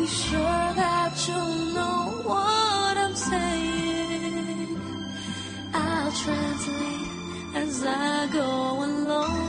be sure that you'll know what I'm saying. I'll translate as I go along.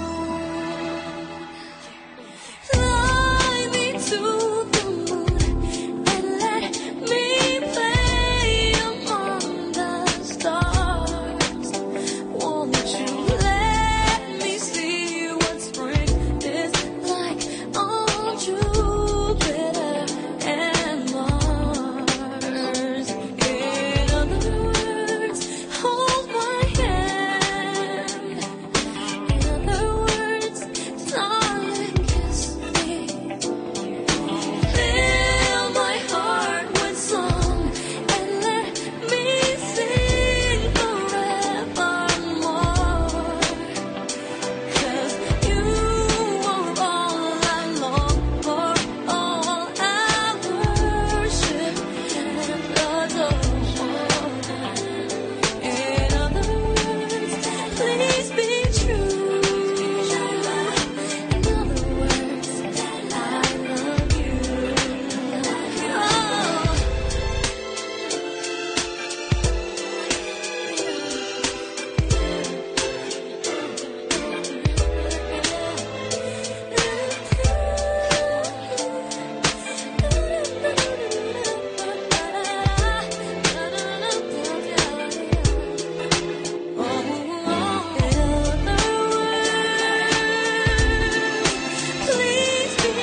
Fly me to the moon and let me play among the stars. Won't you let me see what spring is like on Jupiter and Mars? In other words, hold my hand. In other words, darling, kiss me. Fill my heart with song and let me sing forevermore. 'Cause you are all I long for, all I worship and adore. In other words, please be true. In other words, I love you. Please be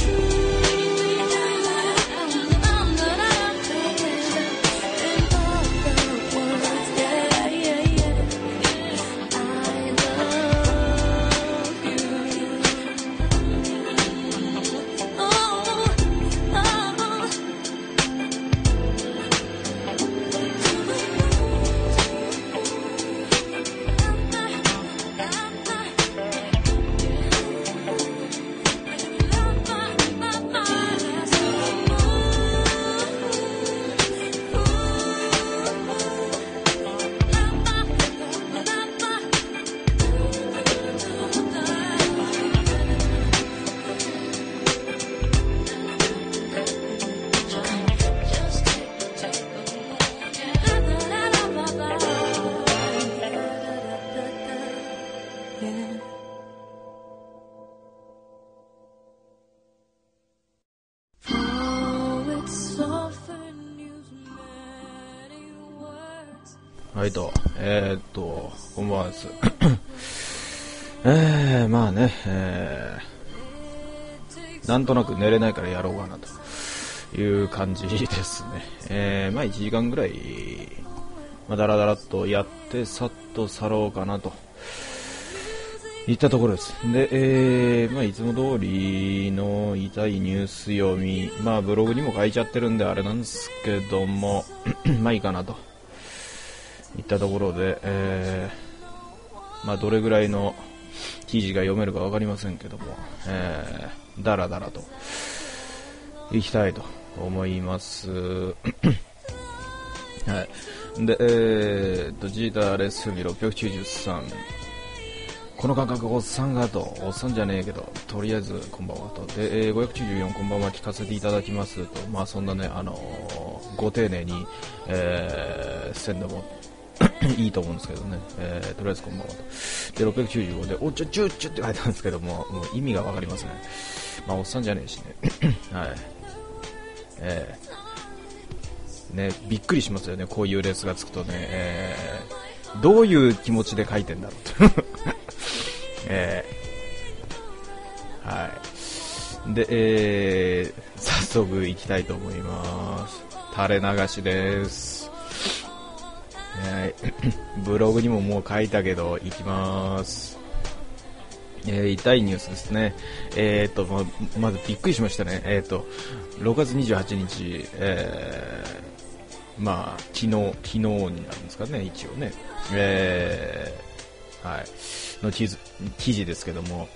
はいと、こんばんはです。まあね、なんとなく寝れないからやろうかなという感じですね。まあ1時間ぐらい、だらだらっとやってさっと去ろうかなといったところです。で、いつも通りの痛いニュース読み、ブログにも書いちゃってるんであれなんですけどもいいかなといったところで、どれぐらいの記事が読めるか分かりませんけども、だらだらといきたいと思いますはい。で、ジータレスミ693、この感覚おっさんがと、おっさんじゃねえけど、とりあえずこんばんはと。で、594こんばんは聞かせていただきますと、そんなね、ご丁寧に、せんでもいいと思うんですけどね、とりあえずこんばんはと。で、695で、おちょちゅちゅって書いてあるんですけども、もう意味がわかりますね。おっさんじゃねえしね。はい。ね、びっくりしますよね、こういうレースがつくとね、どういう気持ちで書いてんだろうと。はい。で、早速行きたいと思います。垂れ流しです。ブログにももう書いたけど行きます。痛いニュースですね。まずびっくりしましたね。6月28日、昨日になるんですかね、一応ね。はい。の記事ですけども、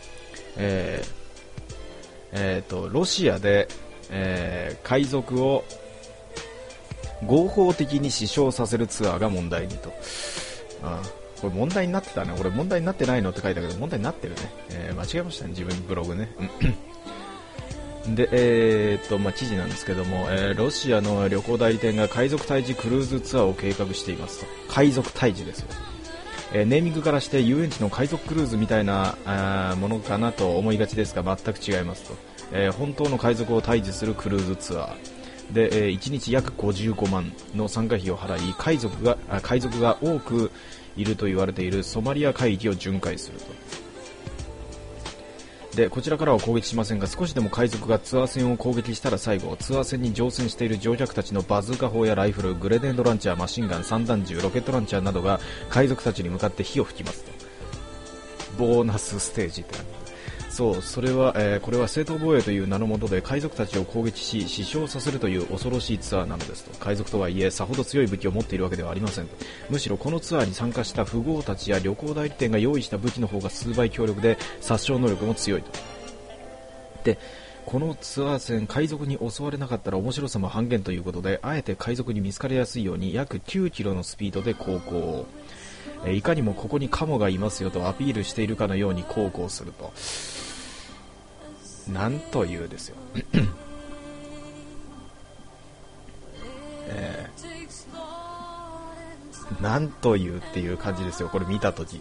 ロシアで、海賊を合法的に死傷させるツアーが問題にと。これ問題になってたね。俺問題になってないのって書いたけど問題になってるね。間違えましたね、自分のブログね。 で、記事なんですけども、ロシアの旅行代理店が海賊退治クルーズツアーを計画していますと。海賊退治ですよ。ネーミングからして遊園地の海賊クルーズみたいなものかなと思いがちですが、全く違いますと。本当の海賊を退治するクルーズツアーで、1日約55万の参加費を払い、海賊が多くいると言われているソマリア海域を巡回すると。で、こちらからは攻撃しませんが、少しでも海賊がツアー船を攻撃したら最後、ツアー船に乗船している乗客たちのバズーカ砲やライフル、グレネードランチャー、マシンガン、散弾銃、ロケットランチャーなどが海賊たちに向かって火を吹きますと。ボーナスステージってそう、それは、これは正当防衛という名の下で海賊たちを攻撃し死傷させるという恐ろしいツアーなのですと。海賊とはいえさほど強い武器を持っているわけではありませんと。むしろこのツアーに参加した富豪たちや旅行代理店が用意した武器の方が数倍強力で殺傷能力も強いと。で、このツアー船、海賊に襲われなかったら面白さも半減ということで、あえて海賊に見つかりやすいように約9キロのスピードで航行、いかにもここにカモがいますよとアピールしているかのように航行すると。なんというですよ、なんというっていう感じですよ、これ見たとき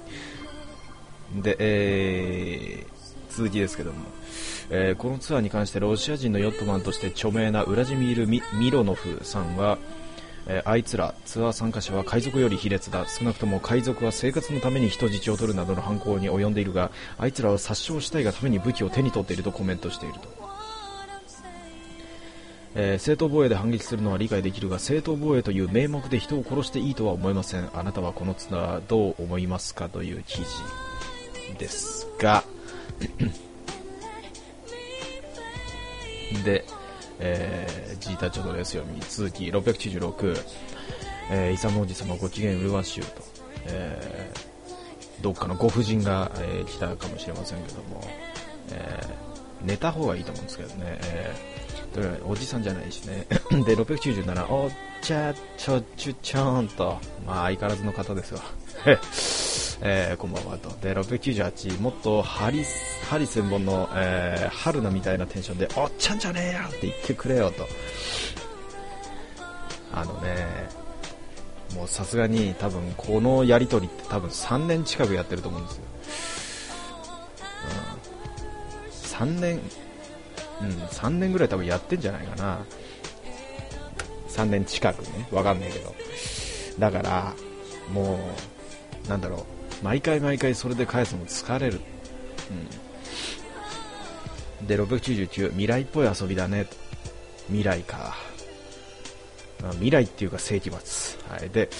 で、続きですけども、このツアーに関してロシア人のヨットマンとして著名なウラジミール・ミロノフさんは、あいつらツアー参加者は海賊より卑劣だ、少なくとも海賊は生活のために人質を取るなどの犯行に及んでいるが、あいつらは殺傷したいがために武器を手に取っているとコメントしていると。正当防衛で反撃するのは理解できるが、正当防衛という名目で人を殺していいとは思いません。あなたはこのツアーどう思いますかという記事ですがで、ジータちょっとですよ、続き696、イサムおじ様ご機嫌うるわしゅうと、どっかのご婦人が、来たかもしれませんけども、寝た方がいいと思うんですけどね、おじさんじゃないしねで、697、お茶ちょちゅちょーんと、まあ相変わらずの方ですわこんばんはと。で、698、もっと針千本の、春菜みたいなテンションでおっちゃんじゃねえよって言ってくれよと。もうさすがに多分このやりとりって多分3年近くやってると思うんですよ、3年ぐらい多分やってんじゃないかな。3年近くね、わかんないけど。だからもうなんだろう、毎回それで返すのも疲れる。で、699、未来っぽい遊びだねと。未来か、未来っていうか世紀末。はい。で、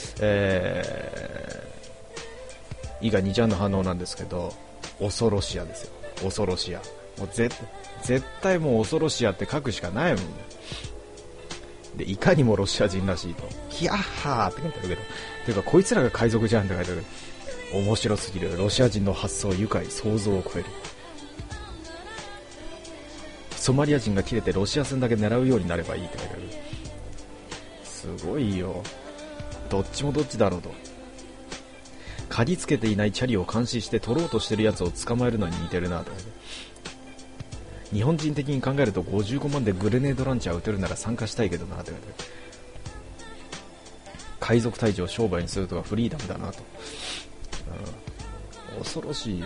以下2ちゃんの反応なんですけど、恐ろしやですよ。恐ろしや。もう絶対もう恐ろしやって書くしかないもんね。で、いかにもロシア人らしいと。ヒヤッハーって書いてあるけど。ていうか、こいつらが海賊じゃんって書いてある。面白すぎる。ロシア人の発想愉快、想像を超える。ソマリア人が切れてロシア船だけ狙うようになればいいって書いてある。すごいよ。どっちもどっちだろうと。鍵つけていないチャリを監視して取ろうとしてるやつを捕まえるのに似てるなと。日本人的に考えると55万でグレネードランチャー撃てるなら参加したいけどなって。海賊退治を商売にするとかフリーダムだなと。恐ろしいよ。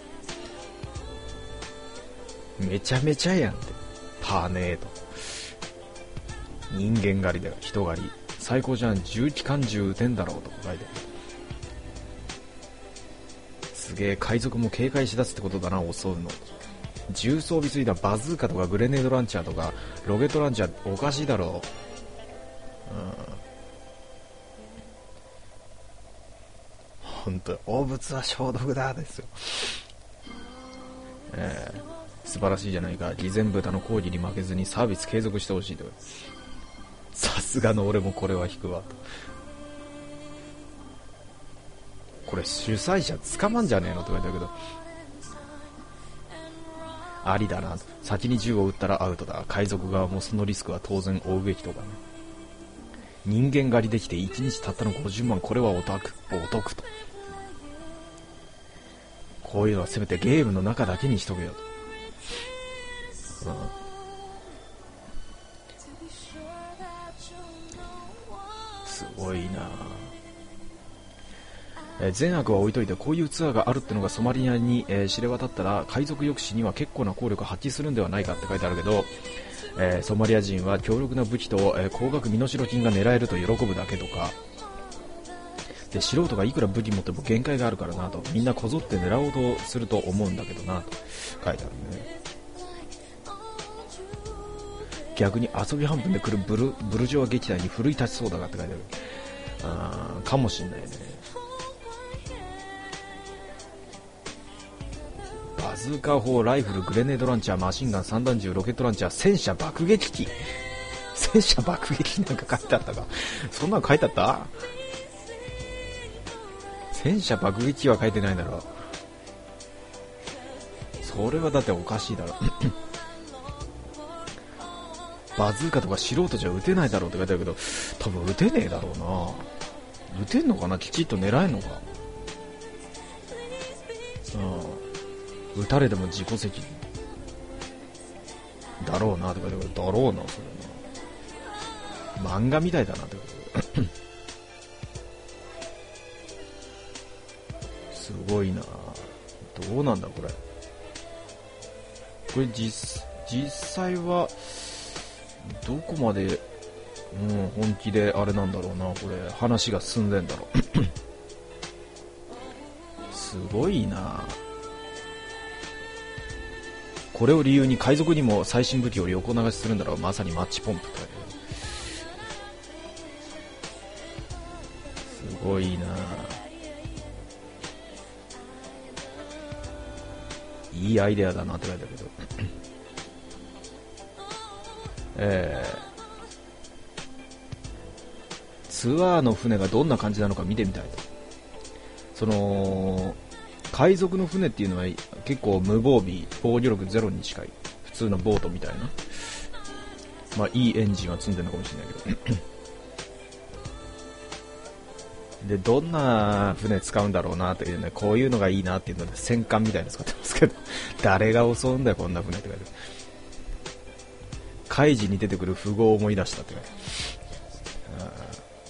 めちゃめちゃやんって。パーネーと。人間狩りだよ、人狩り。最高じゃん、重機関銃撃てんだろうとか書いてある。すげえ、海賊も警戒しだすってことだな、襲うの。重装備ついたバズーカとかグレネードランチャーとかロケットランチャーおかしいだろう。本当、汚物は消毒だですよ。素晴らしいじゃないか。偽善豚の抗議に負けずにサービス継続してほしいと。さすがの俺もこれは引くわと。これ主催者捕まんじゃねえのとか言ったけど、ありだなと。先に銃を撃ったらアウトだ。海賊側もそのリスクは当然負うべきとかね。人間狩りできて1日たったの50万、これはお得と。こういうのはせめてゲームの中だけにしとけよと。 すごいな。善悪は置いといて、こういうツアーがあるってのがソマリアに、知れ渡ったら海賊抑止には結構な効力を発揮するんではないかって書いてあるけど、ソマリア人は強力な武器と、高額身代金が狙えると喜ぶだけとかで、素人がいくら武器持っても限界があるからなと、みんなこぞって狙おうとすると思うんだけどなと書いてあるね。逆に遊び半分で来るブルジョア撃退に奮い立ちそうだがって書いてある。かもしんないね。バズーカ砲、ライフル、グレネードランチャー、マシンガン、散弾銃、ロケットランチャー、戦車爆撃機。戦車爆撃機なんか書いてあったか。そんなの書いてあった？戦車爆撃機は書いてないだろう。それはだっておかしいだろ。バズーカとか素人じゃ撃てないだろうって書いてあるけど、多分撃てねえだろうな。撃てんのかな、きちっと狙えんのか。撃たれても自己責任だろうなって書いてある。だろうな、それな。漫画みたいだなってことすごいな。どうなんだこれ。これ実際はどこまで、本気であれなんだろうな。これ話が進んでんだろう。すごいな。これを理由に海賊にも最新武器を横流しするんだろう。まさにマッチポンプと。すごいな。いいアイデアだなって書いてあるけど。ツアーの船がどんな感じなのか見てみたいと。その海賊の船っていうのは結構無防備、防御力ゼロに近い普通のボートみたいな、まあいいエンジンは積んでるのかもしれないけどで、どんな船使うんだろうなというね、こういうのがいいなっていうので戦艦みたいなの使ってますけど誰が襲うんだよこんな船って書いてある。カイジに出てくる富豪を思い出したって書いてある。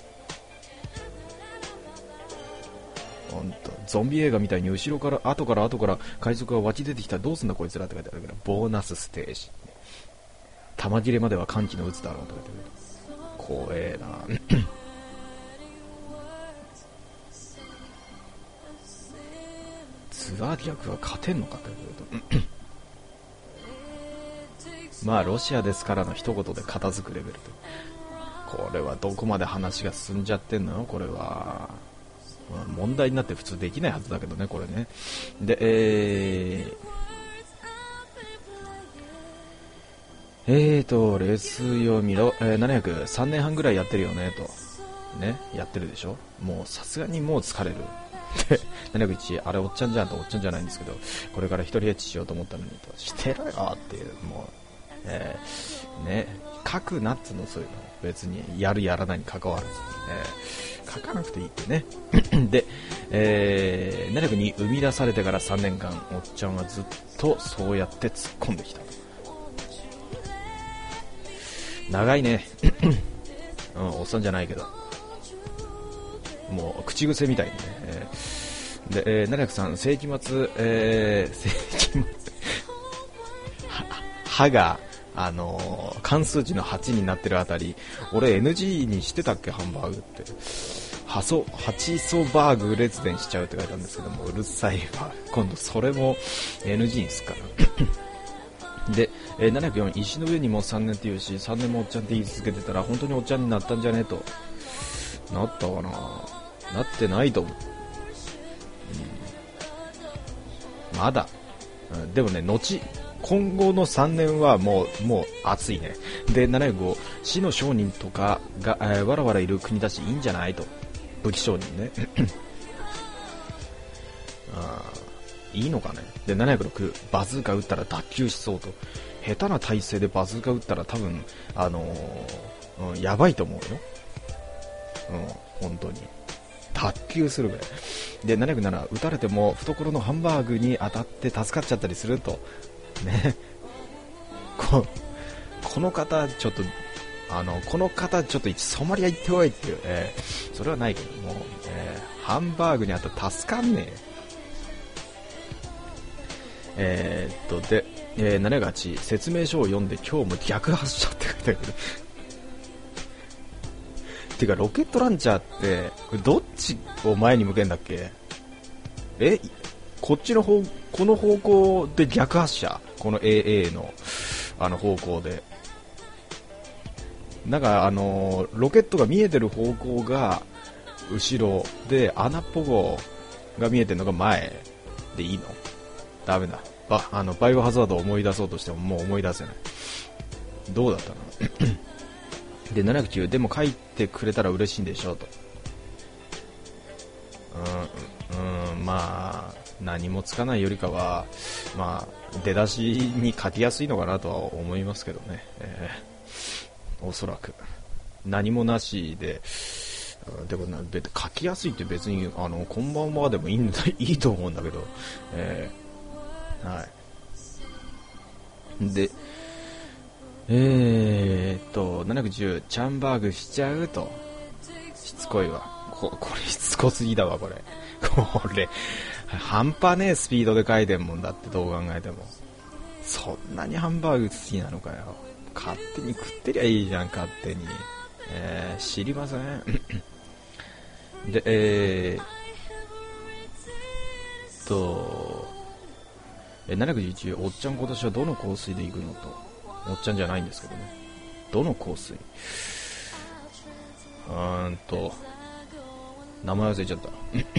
ほんとゾンビ映画みたいに後ろから後から海賊が湧き出てきたらどうすんだこいつらって書いてあるけど、ボーナスステージ、弾切れまでは歓喜の渦だろうって書いてある。怖えなツアー客は勝てんのかって言うとまあロシアですからの一言で片付くレベルで、これはどこまで話が進んじゃってんのよ。これは問題になって普通できないはずだけどね、これね。で、レース読みろ、703年半ぐらいやってるよねとね、やってるでしょ。もうさすがにもう疲れるで701、あれおっちゃんじゃんと、おっちゃんじゃないんですけど、これから一人エッチしようと思ったのにと、してろよっていう、もうね、書くなっつの、そういうの別にやるやらないに関わらず、書かなくていいってねで、702、生み出されてから3年間おっちゃんはずっとそうやって突っ込んできた。長いねおっさんじゃないけどもう口癖みたいにね、で、703、世紀末、歯が関数値の8になってるあたり、俺 NG にしてたっけ、ハンバーグってハチソバーグレツデンしちゃうって書いたんですけども、うるさいわ、今度それも NG にすっからで、704、石の上にも3年っていうし、3年もおっちゃんって言い続けてたら本当におっちゃんになったんじゃねえと。なったかな、なってないと思う、まだ、でもね、今後の3年はもう熱いね。で、705、死の商人とかが、わらわらいる国だしいいんじゃないと、武器商人ねいいのかね。で、706、バズーカ撃ったら脱臼しそうと。下手な体勢でバズーカ撃ったら多分やばいと思うよ。本当に脱臼するぐらいで、707、撃たれても懐のハンバーグに当たって助かっちゃったりするとね。 この方ちょっとこの方ちょっとソマリア行ってこいっていう、それはないけども、ハンバーグにあったら助かんねえ。で、708説明書を読んで今日も逆発射って書いてあるけどてかロケットランチャーってこれどっちを前に向けんだっけ？こっちのこの方向で逆発射、この AA の方向でなんかロケットが見えてる方向が後ろで穴っぽこが見えてるのが前でいいの？ダメだ。バイオハザードを思い出そうとしてももう思い出せない。どうだったの？で709でも書いてくれたら嬉しいんでしょうと。まあ何もつかないよりかはまあ出だしに書きやすいのかなとは思いますけどね。おそらく何もなしで、でも書きやすいって別にこんばんはでもいいと思うんだけど、はい。で710チャンバーグしちゃうと。しつこいわ。これしつこすぎだわこれ半端ねえスピードで書いてんもんだって、どう考えても。そんなにハンバーグ好きなのかよ。勝手に食ってりゃいいじゃん、勝手に。知りませんで711おっちゃん今年はどの香水で行くのと。おっちゃんじゃないんですけどね。どの香水？名前忘れちゃった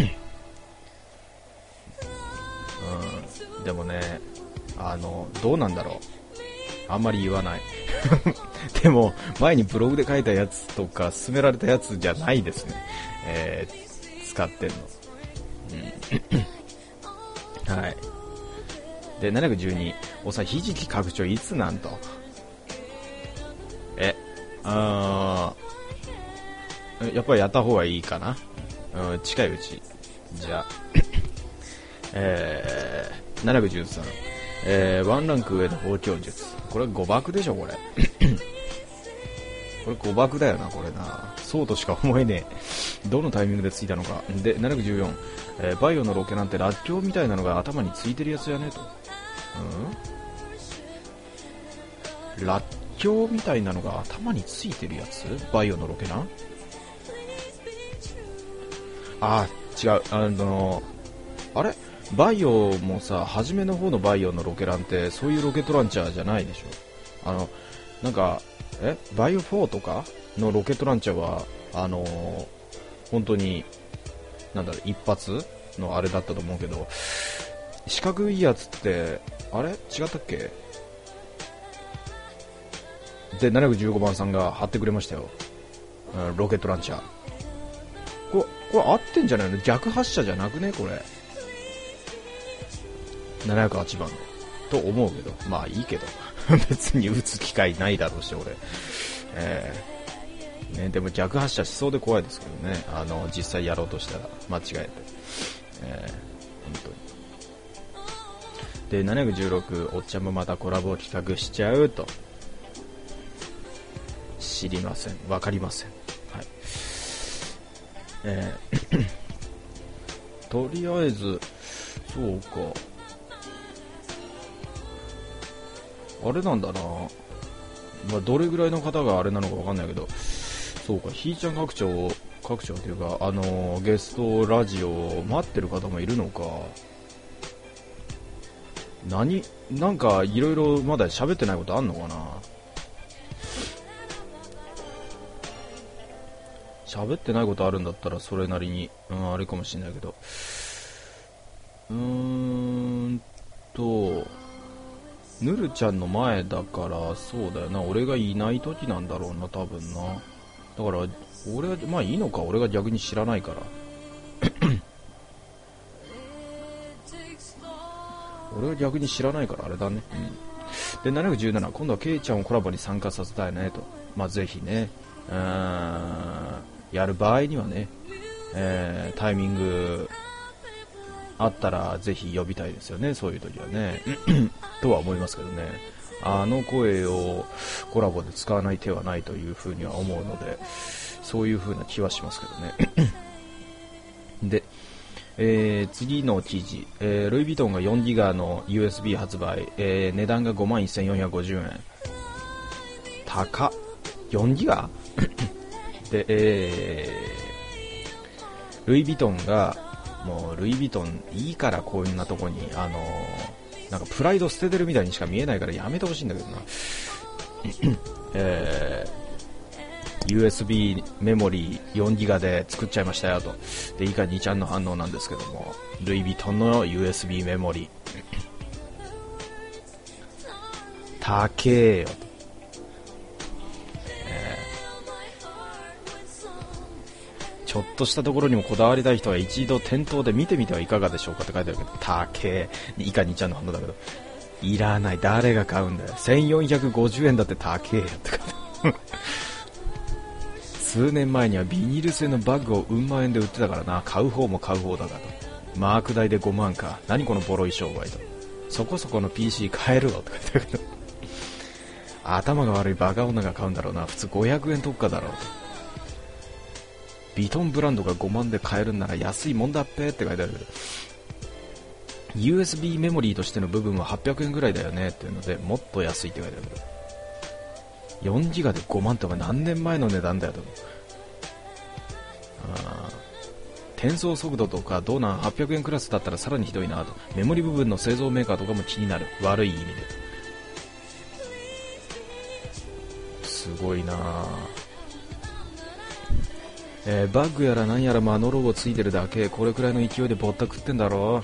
でもねどうなんだろう、あんまり言わないでも前にブログで書いたやつとか勧められたやつじゃないですね、使ってんの、はい。で712おさひじき拡張いつなんと。やっぱりやった方がいいかな、近いうち。じゃあ713、ワンランク上の包丁術。これ誤爆でしょこれこれ誤爆だよなこれな。そうとしか思えねえ。どのタイミングでついたのか。で714、バイオのロケなんてらっきょうみたいなのが頭についてるやつやねと。らっきょうみたいなのが頭についてるやつ？バイオのロケな。違う、あれバイオもさ、初めの方のバイオのロケランってそういうロケットランチャーじゃないでしょ。なんかバイオ4とかのロケットランチャーは本当になんだろう、一発のあれだったと思うけど、四角いやつってあれ違ったっけ？で715番さんが貼ってくれましたよ、ロケットランチャー。これ合ってんじゃないの？逆発射じゃなくねこれ。708番と思うけど、まあいいけど別に撃つ機会ないだろうし俺、ね、でも逆発射しそうで怖いですけどね、実際やろうとしたら間違えて、本当に。で716おっちゃんもまたコラボ企画しちゃうと。知りません、わかりません、はい。とりあえずそうか、あれなんだな、まあ、どれぐらいの方があれなのかわかんないけど、そうか、ひーちゃん拡張というかゲストラジオを待ってる方もいるのか。なんかいろいろまだ喋ってないことあんのかな。喋ってないことあるんだったらそれなりに、あれかもしれないけど、ぬるちゃんの前だからそうだよな、俺がいない時なんだろうな多分な。だから俺はまあいいのか、俺が逆に知らないから俺は逆に知らないからあれだね、で717今度はケイちゃんをコラボに参加させたいねと。まあぜひね、やる場合にはね、タイミングあったらぜひ呼びたいですよね、そういう時はねとは思いますけどね。あの声をコラボで使わない手はないというふうには思うので、そういうふうな気はしますけどねで、次の記事、ルイ・ヴィトンが4ギガの USB 発売、値段が51,450円。高っ。4ギガで、ルイ・ヴィトンが、もうルイ・ヴィトンいいからこんなとこになんかプライド捨ててるみたいにしか見えないからやめてほしいんだけどなUSB メモリー4ギガで作っちゃいましたよと。で、以下2ちゃんの反応なんですけども、ルイ・ヴィトンの USB メモリ高えよと。ちょっとしたところにもこだわりたい人は一度店頭で見てみてはいかがでしょうかって書いてあるけど、高え。以下2ちゃんの反応だけど、いらない。誰が買うんだよ。1450円だって高えよって書いてある数年前にはビニール製のバッグをうん万円で売ってたからな。買う方も買う方だからと。マーク代で5万か。何このボロい商売と。そこそこの PC 買えるわって書いてあるけど頭が悪いバカ女が買うんだろうな。普通500円特価だろうと。ヴィトンブランドが5万で買えるんなら安いもんだっぺって書いてあるけど、 USB メモリーとしての部分は800円ぐらいだよねっていうので、もっと安いって書いてあるけど、4ギガで5万ってお前何年前の値段だよと。転送速度とかどうなん、800円クラスだったらさらにひどいなと。メモリ部分の製造メーカーとかも気になる、悪い意味ですごいなバッグやら何やらあのロゴついてるだけ、これくらいの勢いでぼったくってんだろ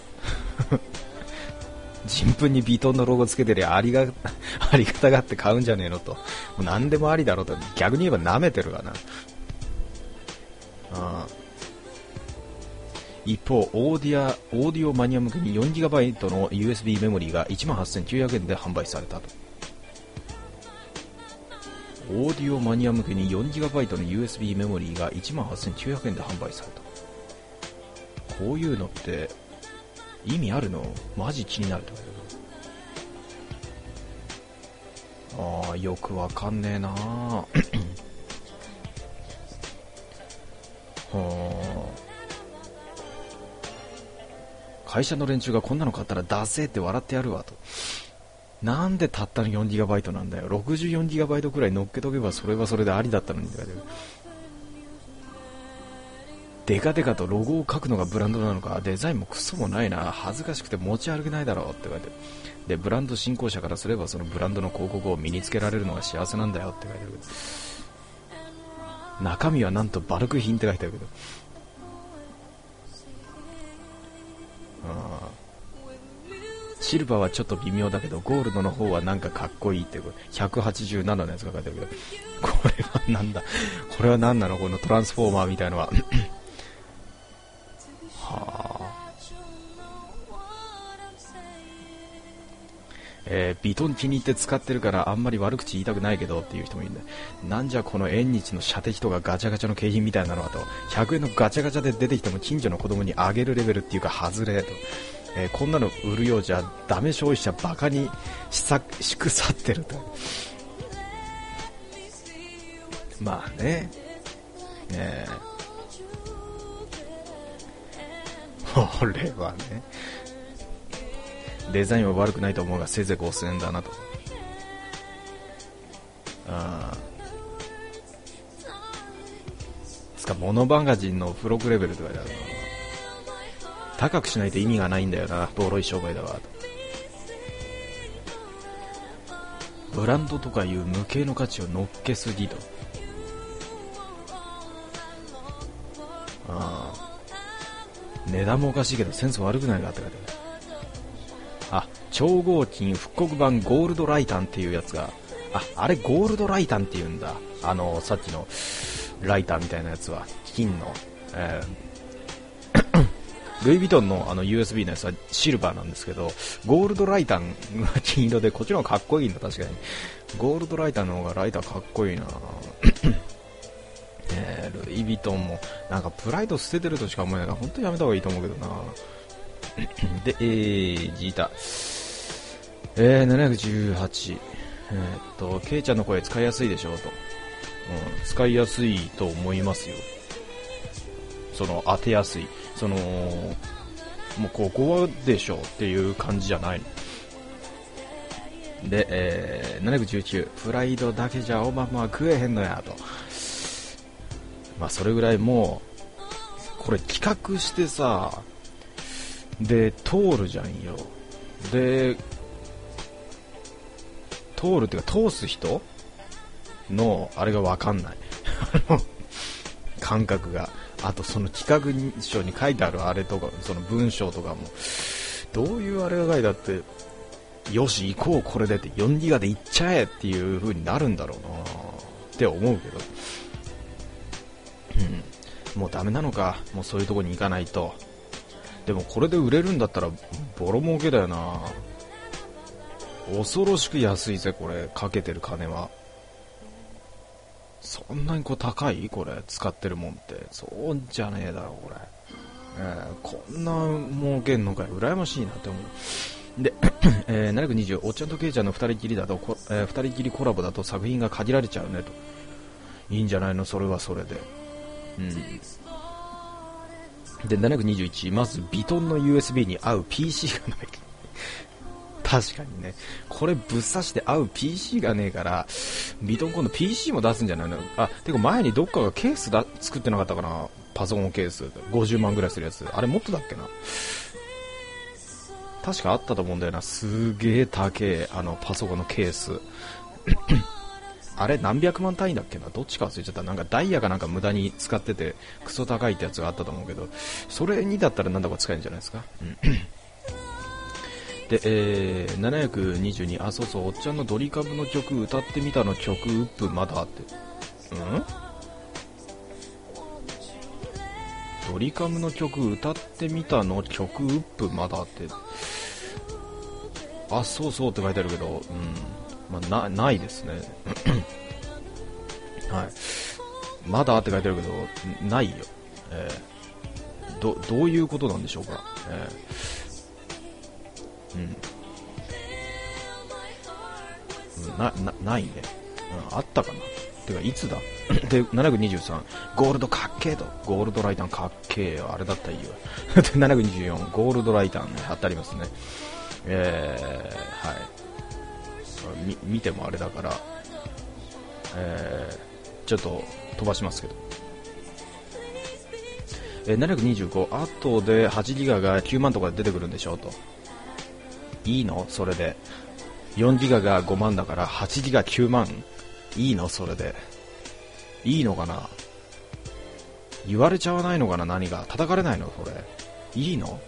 人糞にヴィトンのロゴつけてりゃありがたがって買うんじゃねえのと。もう何でもありだろうと。逆に言えば舐めてるわな。一方オーディオマニア向けに 4GB の USB メモリーが 18,900 円で販売されたと。オーディオマニア向けに 4GB の USB メモリーが 18,900 円で販売された。こういうのって意味あるの？マジ気になると。よくわかんねえな会社の連中がこんなの買ったらダセーって笑ってやるわと。なんでたったの 4GB なんだよ。 64GB くらい乗っけとけばそれはそれでありだったのに。デカデカとロゴを書くのがブランドなのか。デザインもクソもないな。恥ずかしくて持ち歩けないだろうって書いてある。で、ブランド進行者からすればそのブランドの広告を身につけられるのが幸せなんだよって書いてある。中身はなんとバルク品って書いてあるけど、シルバーはちょっと微妙だけどゴールドの方はなんかかっこいいって187のやつが書いてあるけど、これはなんだ、これは何なのこのトランスフォーマーみたいのははビトン気に入って使ってるからあんまり悪口言いたくないけどっていう人もいるんで、なんじゃこの縁日の射的とかガチャガチャの景品みたいなのはと。100円のガチャガチャで出てきても近所の子供にあげるレベルっていうか外れと。こんなの売るようじゃダメ消費者バカにしくさってると。まあね、これはね、デザインは悪くないと思うがせいぜい5000円だなと。つかモノバンガジンの付録レベルとかだよな。高くしないと意味がないんだよな、ボロい商売だわと。ブランドとかいう無形の価値を乗っけすぎと。値段もおかしいけどセンス悪くないかって書いてある。超合金復刻版ゴールドライタンっていうやつが、あれゴールドライタンっていうんだ。さっきのライターみたいなやつは金の、ルイ・ヴィトンのUSB のやつはシルバーなんですけど、ゴールドライタンが金色でこっちの方がかっこいいんだ。確かにゴールドライタンの方がライターかっこいいなルイ・ヴィトンもなんかプライド捨ててるとしか思えないから本当にやめた方がいいと思うけどな。 で、ジータ。718。ケイちゃんの声使いやすいでしょうと。使いやすいと思いますよ。当てやすい。もうここはでしょうっていう感じじゃないの。で、719。プライドだけじゃおまま食えへんのやと。まあそれぐらいもう、これ企画してさ、で、通るじゃんよ。で、通るっていうか通す人のあれが分かんない感覚が。あとその企画書に書いてあるあれとか、その文章とかもどういうあれが書いてあって、よし行こうこれでって4ギガで行っちゃえっていう風になるんだろうなって思うけど、もうダメなのか、もうそういうとこに行かないと。でもこれで売れるんだったらボロ儲けだよな。恐ろしく安いぜこれ、かけてる金は。そんなに高いこれ使ってるもんって。そうじゃねえだろこれ、こんな儲けんのかよ、羨ましいなって思う。で、720、おっちゃんとケイちゃんの二人きりだと、二人きりコラボだと作品が限られちゃうねと。いいんじゃないの、それはそれで。で、721、まずビトンの USB に合う PC がない。確かにね、これぶっ刺して合う PC がねえから、ビトン今度 PC も出すんじゃないの。てか前にどっかがケース作ってなかったかな、パソコンケース50万ぐらいするやつ。あれもっとだっけな、確かあったと思うんだよな。すげえ高えパソコンのケースあれ何百万単位だっけな、どっちか忘れちゃった。なんかダイヤがなんか無駄に使っててクソ高いってやつがあったと思うけど、それにだったらなんだか使えるんじゃないですか。で、722、そうそう、おっちゃんのドリカブの曲歌ってみたの曲ウップまだって。ドリカムの曲歌ってみたの曲ウップまだって。そうそうって書いてあるけど、ないですね。はい。まだって書いてあるけど、ないよ。どういうことなんでしょうか。ないね。あったかな。てかいつだで、723、ゴールドかっけーと。ゴールドライタンかっけーよ。あれだったらいいよ。724、ゴールドライタンね、貼ってありますね。はい。見てもあれだから、ちょっと飛ばしますけど。725、後で8ギガが9万とかで出てくるんでしょと。いいのそれで。4ギガが5万だから8ギガ9万いいのそれで。いいのかな、言われちゃわないのかな、何が叩かれないのそれ。いいの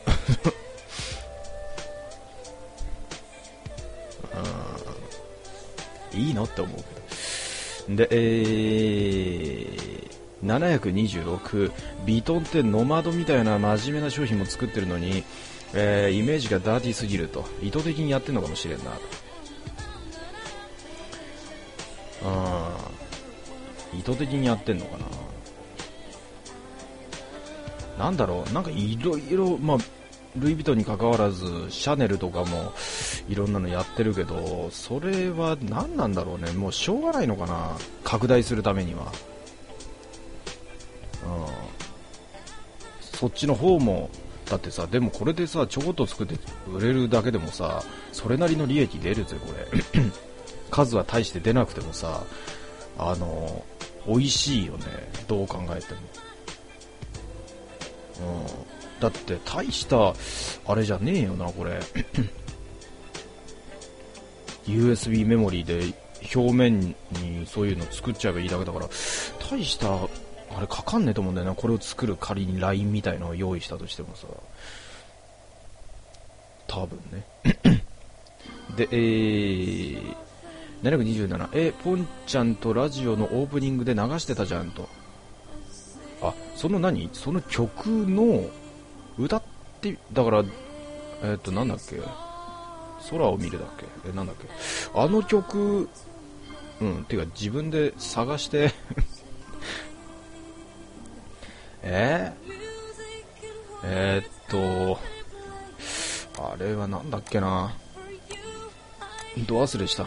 いいのって思うけど。で、726、ビトンってノマドみたいな真面目な商品も作ってるのに、イメージがダーティーすぎると。意図的にやってるのかもしれんなと。意図的にやってんのかな。なんだろう、なんかいろいろ、ルイ・ヴィトンに関わらずシャネルとかもいろんなのやってるけど、それは何なんだろうね。もうしょうがないのかな、拡大するためには。そっちの方もだってさ、でもこれでさ、ちょこっと作って売れるだけでもさ、それなりの利益出るぜこれ数は大して出なくてもさ、美味しいよね、どう考えても。だって大したあれじゃねえよなこれUSB メモリーで表面にそういうの作っちゃえばいいだけだから、大したあれかかんねえと思うんだよな。これを作る仮にラインみたいのを用意したとしてもさ、多分ねで、727、ポンちゃんとラジオのオープニングで流してたじゃんと。そのその曲の歌ってだから、なんだっけ、空を見るだっけ、なんだっけ、あの曲、てか自分で探してれはなんだっけな、ど忘れした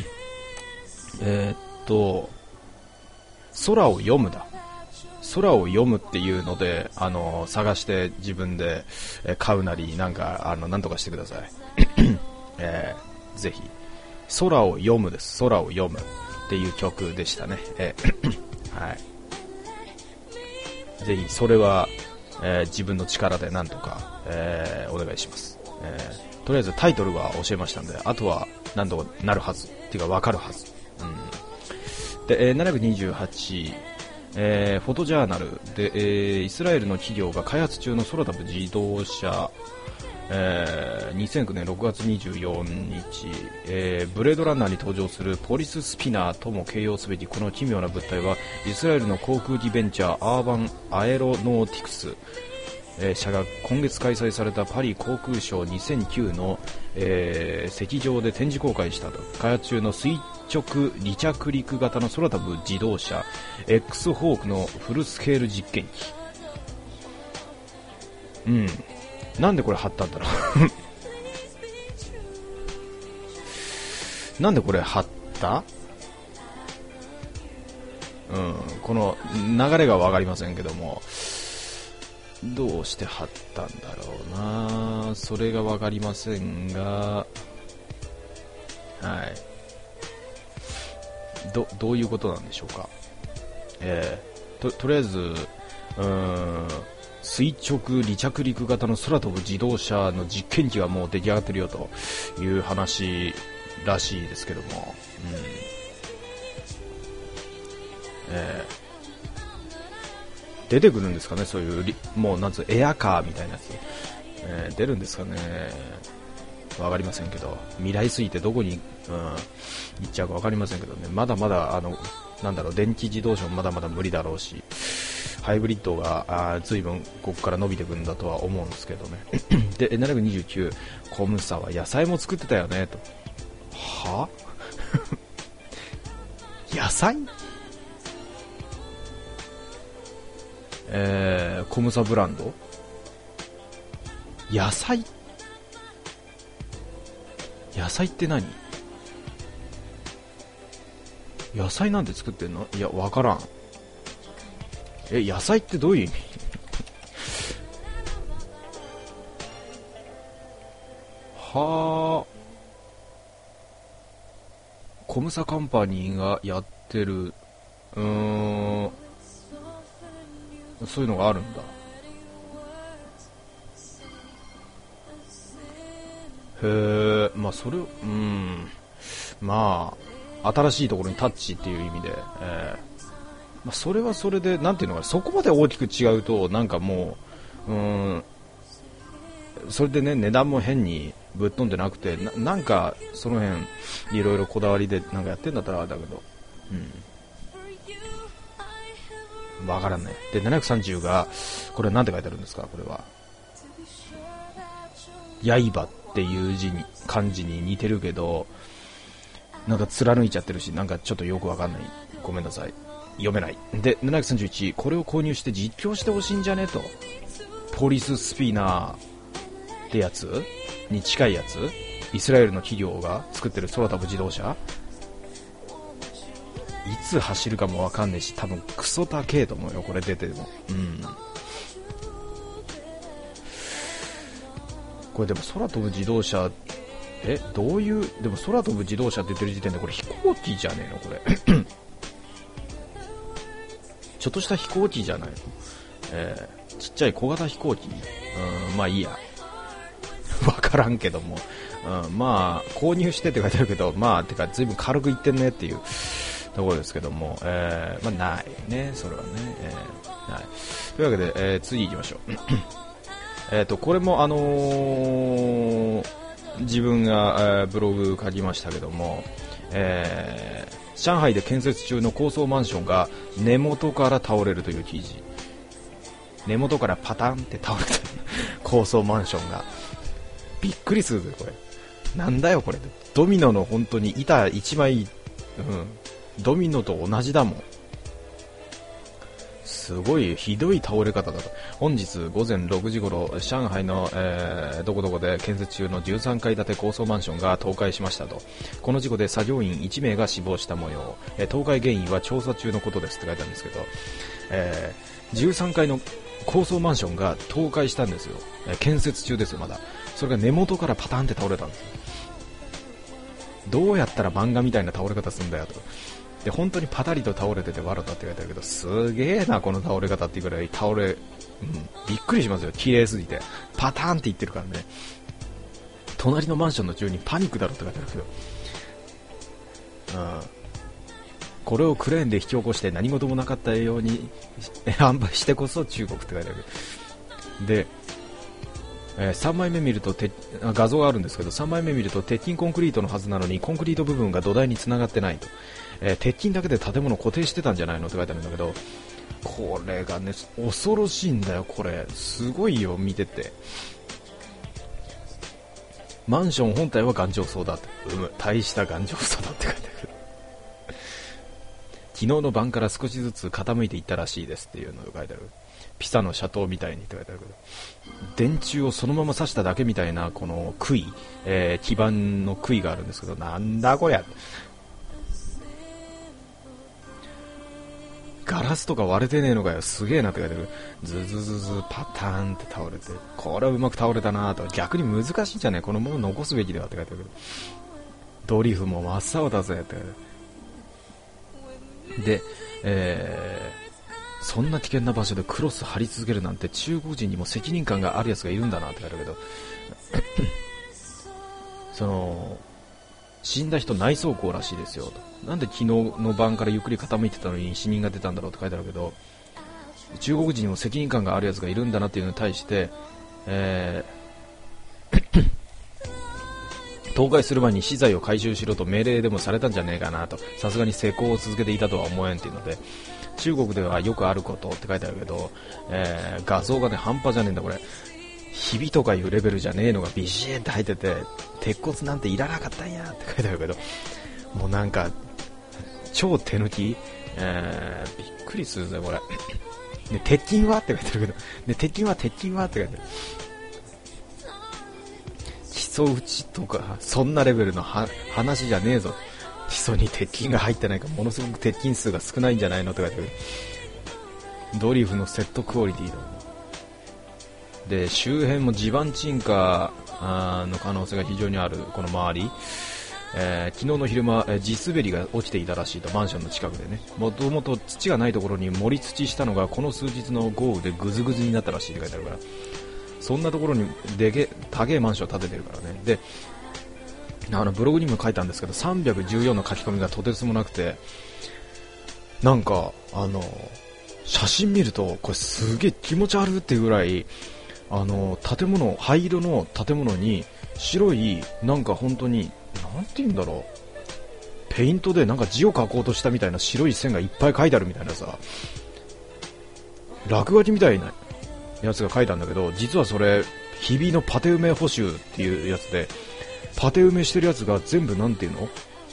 空を読むだ。空を読むっていうので、探して自分で買うなり、なんか、なんとかしてください。ぜひ。空を読むです。空を読むっていう曲でしたね。はい。ぜひ、それは、自分の力でなんとか、お願いします。とりあえずタイトルは教えましたんで、あとは何とかなるはず。っていうか、わかるはず。で、728、フォトジャーナルで、イスラエルの企業が開発中の空飛ぶ自動車、2009年6月24日、ブレードランナーに登場するポリススピナーとも形容すべきこの奇妙な物体は、イスラエルの航空機ベンチャーアーバンアエロノーティクス、社が今月開催されたパリ航空ショー2009の、石上で展示公開したと。開発中の垂直離着陸型の空飛ぶ自動車 X ホークのフルスケール実験機。なんでこれ貼ったんだろうなんでこれ貼った？この流れがわかりませんけども、どうして貼ったんだろうな、それがわかりませんが、はい。どういうことなんでしょうか。とりあえず、垂直離着陸型の空飛ぶ自動車の実験機がもう出来上がってるよという話らしいですけども、出てくるんですかね、そういうもうなんつうエアカーみたいなやつ、出るんですかね、わかりませんけど、未来すぎてどこに、行っちゃうかわかりませんけどね、まだまだなんだろう、電気自動車もまだまだ無理だろうし、ハイブリッドが随分ここから伸びてくるんだとは思うんですけどね。で、729、コムサは野菜も作ってたよねと。は野菜？コムサブランド？野菜？野菜って何？野菜なんて作ってんの？いや、わからん。野菜ってどういう意味？はあ。コムサカンパニーがやってる、そういうのがあるんだ。へえ、まあそれ、まあ新しいところにタッチっていう意味で、まあ、それはそれでなんていうのか、そこまで大きく違うとなんかもう、それでね、値段も変にぶっ飛んでなくて、なんかその辺いろいろこだわりでなんかやってんだったらあれだけど、わからんね。で、730がこれはなんて書いてあるんですか？これは刃っていう漢字に似てるけど、なんか貫いちゃってるし、なんかちょっとよくわかんない。ごめんなさい、読めない。で、731、これを購入して実況してほしいんじゃねと。ポリススピナーってやつに近いやつ、イスラエルの企業が作ってる空飛ぶ自動車、いつ走るかもわかんねえし、多分クソ高えと思うよ、これ出ても。これでも空飛ぶ自動車、どういう、でも空飛ぶ自動車って言ってる時点でこれ飛行機じゃねえのこれ。ちょっとした飛行機じゃないの、ちっちゃい小型飛行機、まあいいや。わからんけども、まあ購入してって書いてあるけど、まあてか随分軽く言ってんねっていうところですけども、まあないね、それはね、ない。というわけで、次行きましょう。これも自分が、ブログ書きましたけども、上海で建設中の高層マンションが根元から倒れるという記事。根元からパタンって倒れてる高層マンションがびっくりするぜこれ。なんだよこれ。ドミノの本当に板1枚、ドミノと同じだもん。 すごいひどい倒れ方だと。本日午前6時頃、上海の、どこどこで建設中の13階建て高層マンションが倒壊しましたと。この事故で作業員1名が死亡した模様、倒壊原因は調査中のことですって書いてあるんですけど、13階の高層マンションが倒壊したんですよ。建設中ですよ、まだ。それが根元からパタンって倒れたんですよ。どうやったら漫画みたいな倒れ方すんだよと。で、本当にパタリと倒れてて笑ったって書いてあるけど、すげえなこの倒れ方っていうぐらいびっくりしますよ、綺麗すぎて。パターンって言ってるからね。隣のマンションの住人パニックだろって書いてあるけど、これをクレーンで引き起こして何事もなかったように販売してこそ中国って書いてある。で、3枚目見ると画像があるんですけど、3枚目見ると鉄筋コンクリートのはずなのにコンクリート部分が土台に繋がってないと。鉄筋だけで建物を固定してたんじゃないのって書いてあるんだけど、これがね恐ろしいんだよ。これすごいよ、見てて。マンション本体は頑丈そうだって、大した頑丈さだって書いてある。昨日の晩から少しずつ傾いていったらしいですっていうのが書いてある。ピサの斜塔みたいにって書いてあるけど、電柱をそのまま刺しただけみたいなこの杭、基板の杭があるんですけど、なんだこりゃ。ガラスとか割れてねえのかよ、すげえなって書いてある。ズズズズパターンって倒れて、これはうまく倒れたなと。逆に難しいんじゃねえ、このまま残すべきではって書いてある。ドリフも真っ青だぜって書いてある。で、そんな危険な場所でクロス張り続けるなんて中国人にも責任感があるやつがいるんだなって書いてあるけどその死んだ人内装工らしいですよと。なんで昨日の晩からゆっくり傾いてたのに死人が出たんだろうって書いてあるけど、中国人にも責任感があるやつがいるんだなっていうのに対して、倒壊する前に資材を回収しろと命令でもされたんじゃねえかなと。さすがに施工を続けていたとは思えんっていうので、中国ではよくあることって書いてあるけど、画像がね半端じゃねえんだこれ。ひびとかいうレベルじゃねえのがビシーって入ってて、鉄骨なんていらなかったんやって書いてあるけど、もうなんか超手抜き、びっくりするぜこれで、鉄筋はって書いてあるけど、で鉄筋はって書いてある。基礎打ちとかそんなレベルの話じゃねえぞ。基礎に鉄筋が入ってないか、ものすごく鉄筋数が少ないんじゃないのって書いてある。ドリフのセットクオリティだ。で、周辺も地盤沈下の可能性が非常にあるこの周り、昨日の昼間、地滑りが起きていたらしいと。マンションの近くでね、もともと土がないところに盛り土したのがこの数日の豪雨でグズグズになったらしいって書いてあるから、そんなところに高えマンションを建ててるからね。で、ブログにも書いたんですけど、314の書き込みがとてつもなくて、なんか写真見るとこれすげえ気持ち悪いっていうぐらい、建物、灰色の建物に白い、なんか本当になんて言うんだろう、ペイントでなんか字を書こうとしたみたいな白い線がいっぱい書いてあるみたいなさ、落書きみたいなやつが書いたんだけど、実はそれひびのパテ埋め補修っていうやつで、パテ埋めしてるやつが全部なんていうの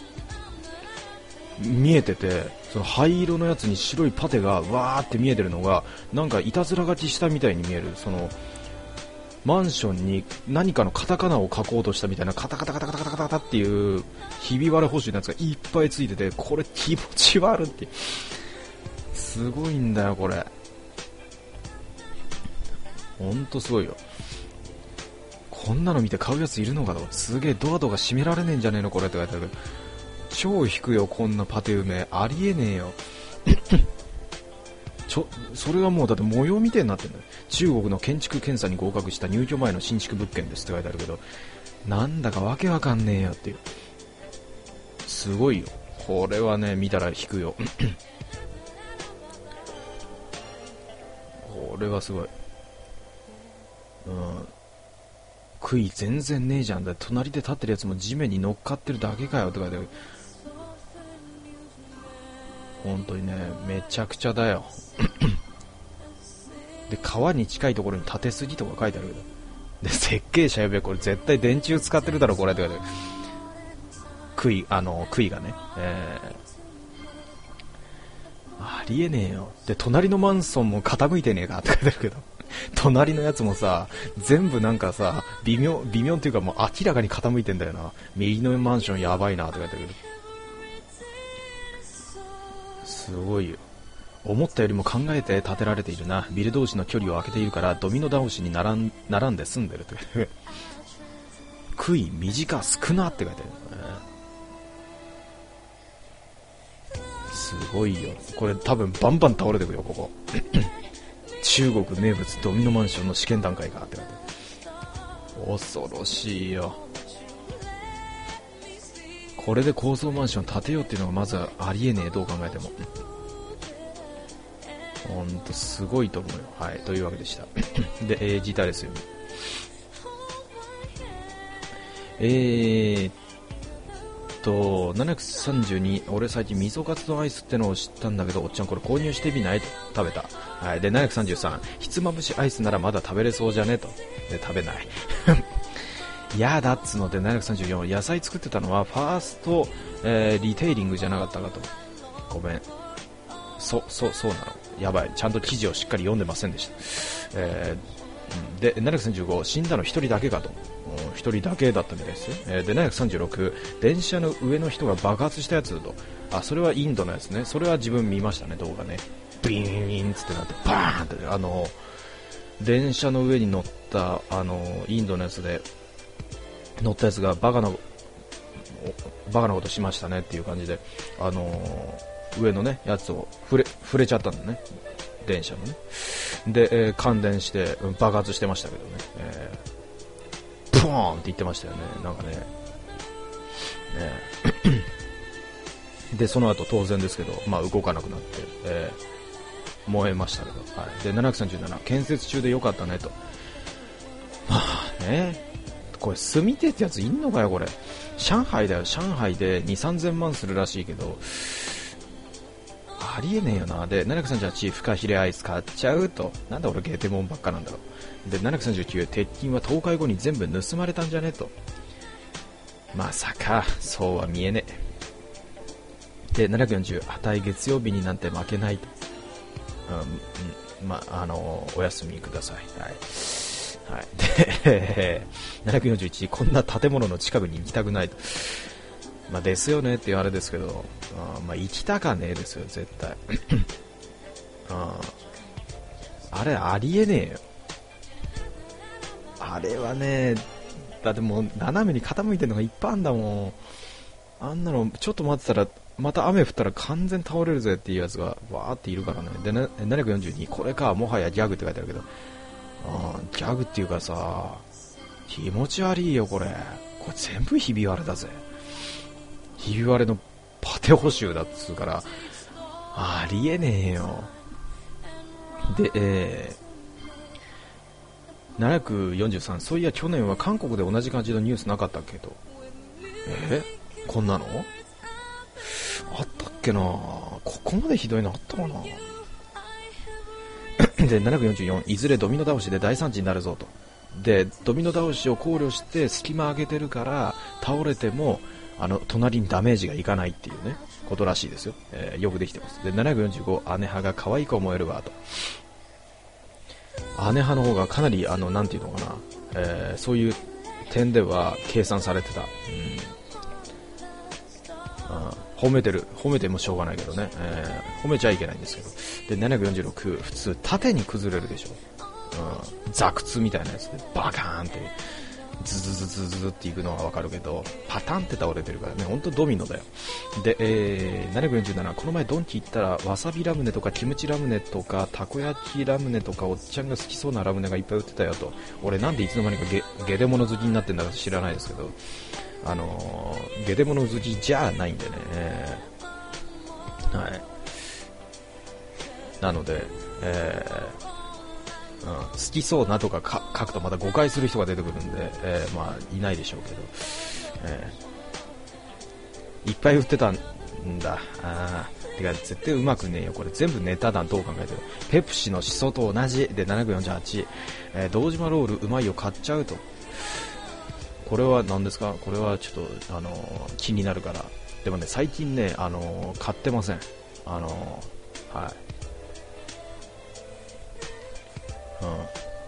見えてて、その灰色のやつに白いパテがわーって見えてるのがなんかいたずら書きしたみたいに見える。そのマンションに何かのカタカナを書こうとしたみたいな、カタカタカタカタカタカタっていうひび割れ補修のやつがいっぱいついてて、これ気持ち悪いって、すごいんだよこれ、ほんとすごいよ。こんなの見て買うやついるのかと。すげえドアとか閉められねえんじゃねえのこれって書いてあるけど、超引くよこんなパテ埋め、ありえねえよそれがもうだって模様みたいになってるんだよ。中国の建築検査に合格した入居前の新築物件ですって書いてあるけど、なんだかわけわかんねえよっていう、すごいよこれはね、見たら引くよこれはすごい。杭全然ねえじゃん。だ隣で立ってるやつも地面に乗っかってるだけかよって書いてある。本当にね、めちゃくちゃだよで、川に近いところに建てすぎとか書いてあるけど、で、設計者やべえ、これ絶対電柱使ってるだろこれって書いてある。杭がね、ありえねえよ。で、隣のマンションも傾いてねえかって書いてあるけど、隣のやつもさ、全部なんかさ、微妙っていうかもう明らかに傾いてんだよな。右のマンションやばいなって書いてあるけど。すごいよ。思ったよりも考えて建てられているな。ビル同士の距離を空けているからドミノ倒しに並んで住んでるって書いてある。杭短少なって書いてある、すごいよ。これ多分バンバン倒れてくよここ。中国名物ドミノマンションの試験段階かって書いてある。恐ろしいよ。これで高層マンション建てようっていうのがまずありえねえ、どう考えても。ほんとすごいと思うよ。はい、というわけでした。で、ジーターですよ。732、俺最近味噌カツ丼アイスってのを知ったんだけど、おっちゃんこれ購入してみないと食べた。はい。で、733、ひつまぶしアイスならまだ食べれそうじゃねと。で、食べない。やだっつので、734、野菜作ってたのはファースト、リテイリングじゃなかったかと。ごめん。そうなの。やばい。ちゃんと記事をしっかり読んでませんでした。で、735、死んだの一人だけかと。一人だけだったみたいですよ。で、736、電車の上の人が爆発したやつだと。あ、それはインドのやつね。それは自分見ましたね、動画ね。ビーンつってなって、バーンって、電車の上に乗った、インドのやつで、乗ったやつがバカなことしましたねっていう感じで、上のね、やつを触れちゃったんだね。電車のね。で、感電して、爆発してましたけどね。ブーンって言ってましたよね。なんかね。で、その後当然ですけど、まあ動かなくなって、燃えましたけど。はい。で、737、建設中でよかったねと。まあね。これ、住みてってやついんのかよ、これ。上海だよ。上海で2、3000万するらしいけど、ありえねえよな。で、738、フカヒレアイス買っちゃうと。なんだ俺ゲテモンばっかなんだろう。で、739、鉄筋は倒壊後に全部盗まれたんじゃねと。まさか、そうは見えねえ。で、740、あたい月曜日になんて負けないと。お休みください。はい。はい。で、741、こんな建物の近くに行きたくないと。まあ、ですよねっていうあれですけど、まあ、行きたかねえですよ、絶対。あれ、ありえねえよ。あれはね、だってもう、斜めに傾いてるのがいっぱいあんだもん。あんなの、ちょっと待ってたら、また雨降ったら完全倒れるぜっていうやつが、わーっているからね。で、742、これか、もはやギャグって書いてあるけど、ギャグっていうかさ、気持ち悪いよ、これ。これ全部ひび割れだぜ。ひび割れのパテ補修だっつうから、ありえねえよ。で、743、そういや去年は韓国で同じ感じのニュースなかったけど、こんなのあったっけな。ここまでひどいのあったかな。で、744、いずれドミノ倒しで大惨事になるぞと。で、ドミノ倒しを考慮して隙間上げてるから、倒れても隣にダメージがいかないっていうね、ことらしいですよ。よくできてます。で、745、姉派が可愛く思えるわと。姉派の方がかなりなんていうのかな、そういう点では計算されてた。褒めてもしょうがないけどね、褒めちゃいけないんですけど。で、746、普通縦に崩れるでしょ。ザクツみたいなやつでバカーンってズズズズズっていくのはわかるけど、パタンって倒れてるからね、ほんとドミノだよ。で、747、この前ドンキ行ったらわさびラムネとかキムチラムネとかたこ焼きラムネとかおっちゃんが好きそうなラムネがいっぱい売ってたよと。俺なんでいつの間にかゲデモノ好きになってんだか知らないですけど、ゲデモノ好きじゃないんでね、はい。なので、好きそうなとか書くとまた誤解する人が出てくるんで、まあいないでしょうけど、いっぱい売ってたんだ。てか絶対うまくねえよ、これ全部ネタだ。どう考えてもペプシのシソと同じで。748、堂島ロールうまいよ買っちゃうと。これは何ですか。これはちょっと気になるから。でもね、最近ね買ってません。 はい。うん。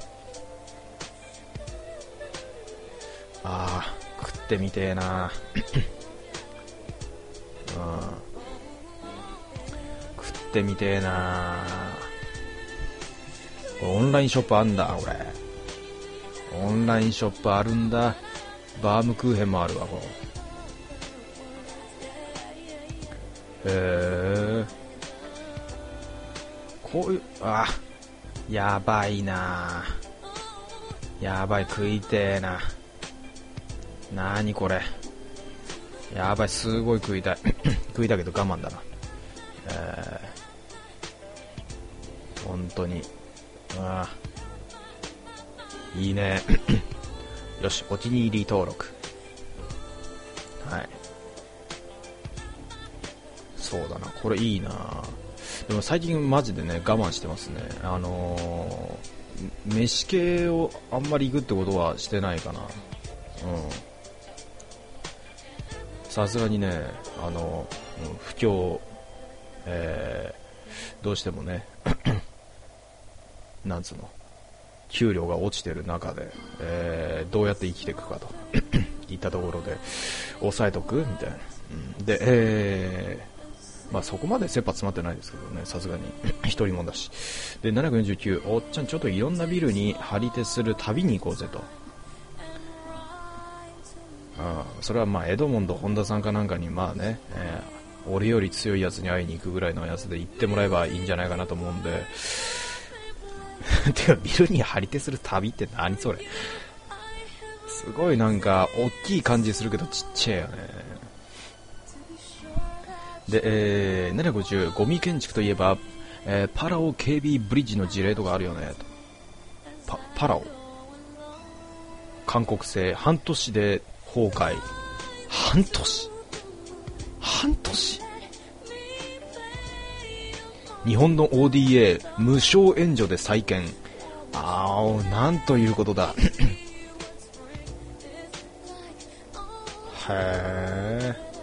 あー、食ってみてえな。うん。食ってみてえな。オンラインショップあんだ、これ。オンラインショップあるんだ。バームクーヘンもあるわ、これ。こういう、あ、やばいな。やばい、食いてえな。なーにこれ。やばい、すごい食いたい。食いたけど我慢だな。本当に。ああ、いいね。よし、お気に入り登録。はい。そうだな、これいいな。でも最近マジでね、我慢してますね。飯系をあんまり行くってことはしてないかな。うん。さすがにね、不況、どうしてもね、なんつうの、給料が落ちてる中で、どうやって生きていくかといったところで抑えとくみたいな、うん、で、まあそこまで切羽詰まってないですけどね、さすがに一人もんだし。で749、おっちゃんちょっといろんなビルに張り手する旅に行こうぜと。それはまあエドモンド本田さんかなんかに、まあね、俺より強いやつに会いに行くぐらいのやつで行ってもらえばいいんじゃないかなと思うんでてかビルに張り手する旅って何それ。すごいなんか大きい感じするけどちっちゃいよね。で、750、ゴミ建築といえば、パラオ KB ブリッジの事例とかあるよねと。パラオ韓国製半年で崩壊。半年日本の ODA 無償援助で再建。なんということだ。へー。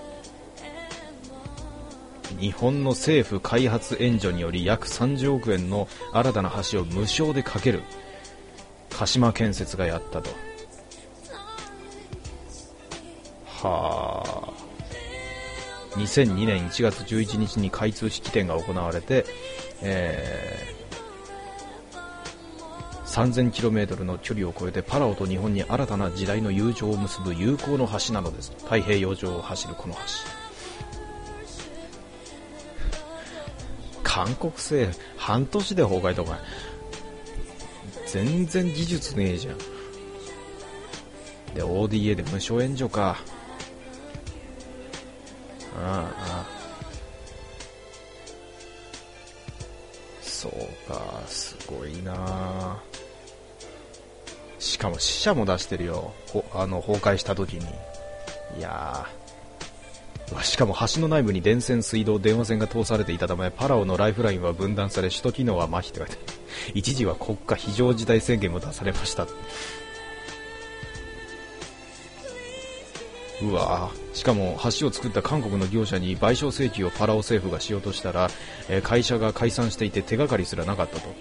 日本の政府開発援助により約30億円の新たな橋を無償で架ける。鹿島建設がやったと。はあ。2002年1月11日に開通式典が行われて、3000km の距離を超えてパラオと日本に新たな時代の友情を結ぶ友好の橋なのです。太平洋上を走るこの橋。韓国製半年で崩壊とか全然技術ねえじゃん。で ODA で無償援助か。そうか、すごいな。しかも死者も出してるよ、崩壊した時に。いやー、しかも橋の内部に電線、水道、電話線が通されていたためパラオのライフラインは分断され首都機能は麻痺って書いてある。一時は国家非常事態宣言も出されました。うわぁ。しかも橋を作った韓国の業者に賠償請求をパラオ政府がしようとしたら、会社が解散していて手がかりすらなかったと。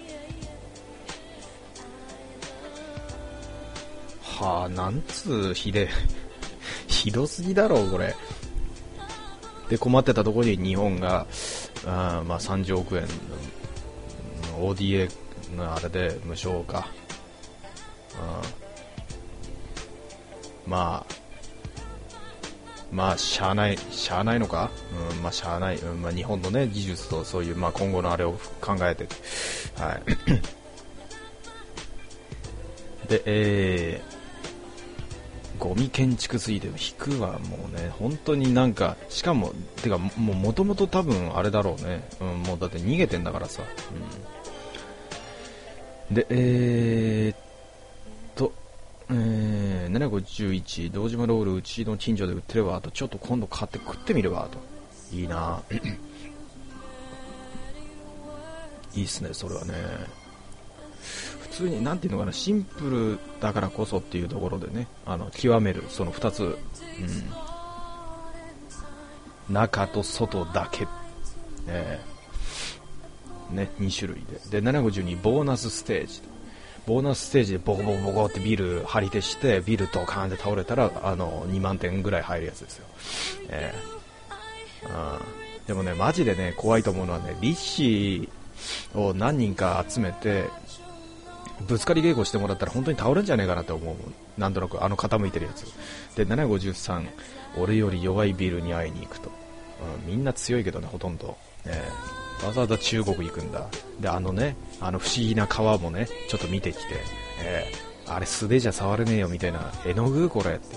はあ、なんつうひどすぎだろうこれ。で困ってたところに日本がまあ30億円の ODA のあれで無償か。まあしゃあないのか。まあしゃあない、まあ日本のね技術とそういうまあ今後のあれを考えて、はいでゴミ建築水で引くはもうね本当になんか、しかもてかもともと多分あれだろうね、もうだって逃げてんだからさ、で751堂島ロールうちの近所で売ってれば、あとちょっと今度買って食ってみればと。いいないいっすねそれはね。普通になんていうのかな、シンプルだからこそっていうところでね、極めるその2つ、中と外だけ、 ね、2種類で。で、752ボーナスステージ。ボーナスステージでボコボコボコってビル張り手して、ビルドカーンって倒れたら、2万点ぐらい入るやつですよ。でもね、マジでね、怖いと思うのはね、力士を何人か集めて、ぶつかり稽古してもらったら本当に倒れんじゃねえかなって思う。なんとなく、傾いてるやつ。で、753、俺より弱いビルに会いに行くと。みんな強いけどね、ほとんど。わざわざ中国行くんだ。で、不思議な川もね、ちょっと見てきて、あれ素手じゃ触れねえよみたいな、絵の具これって。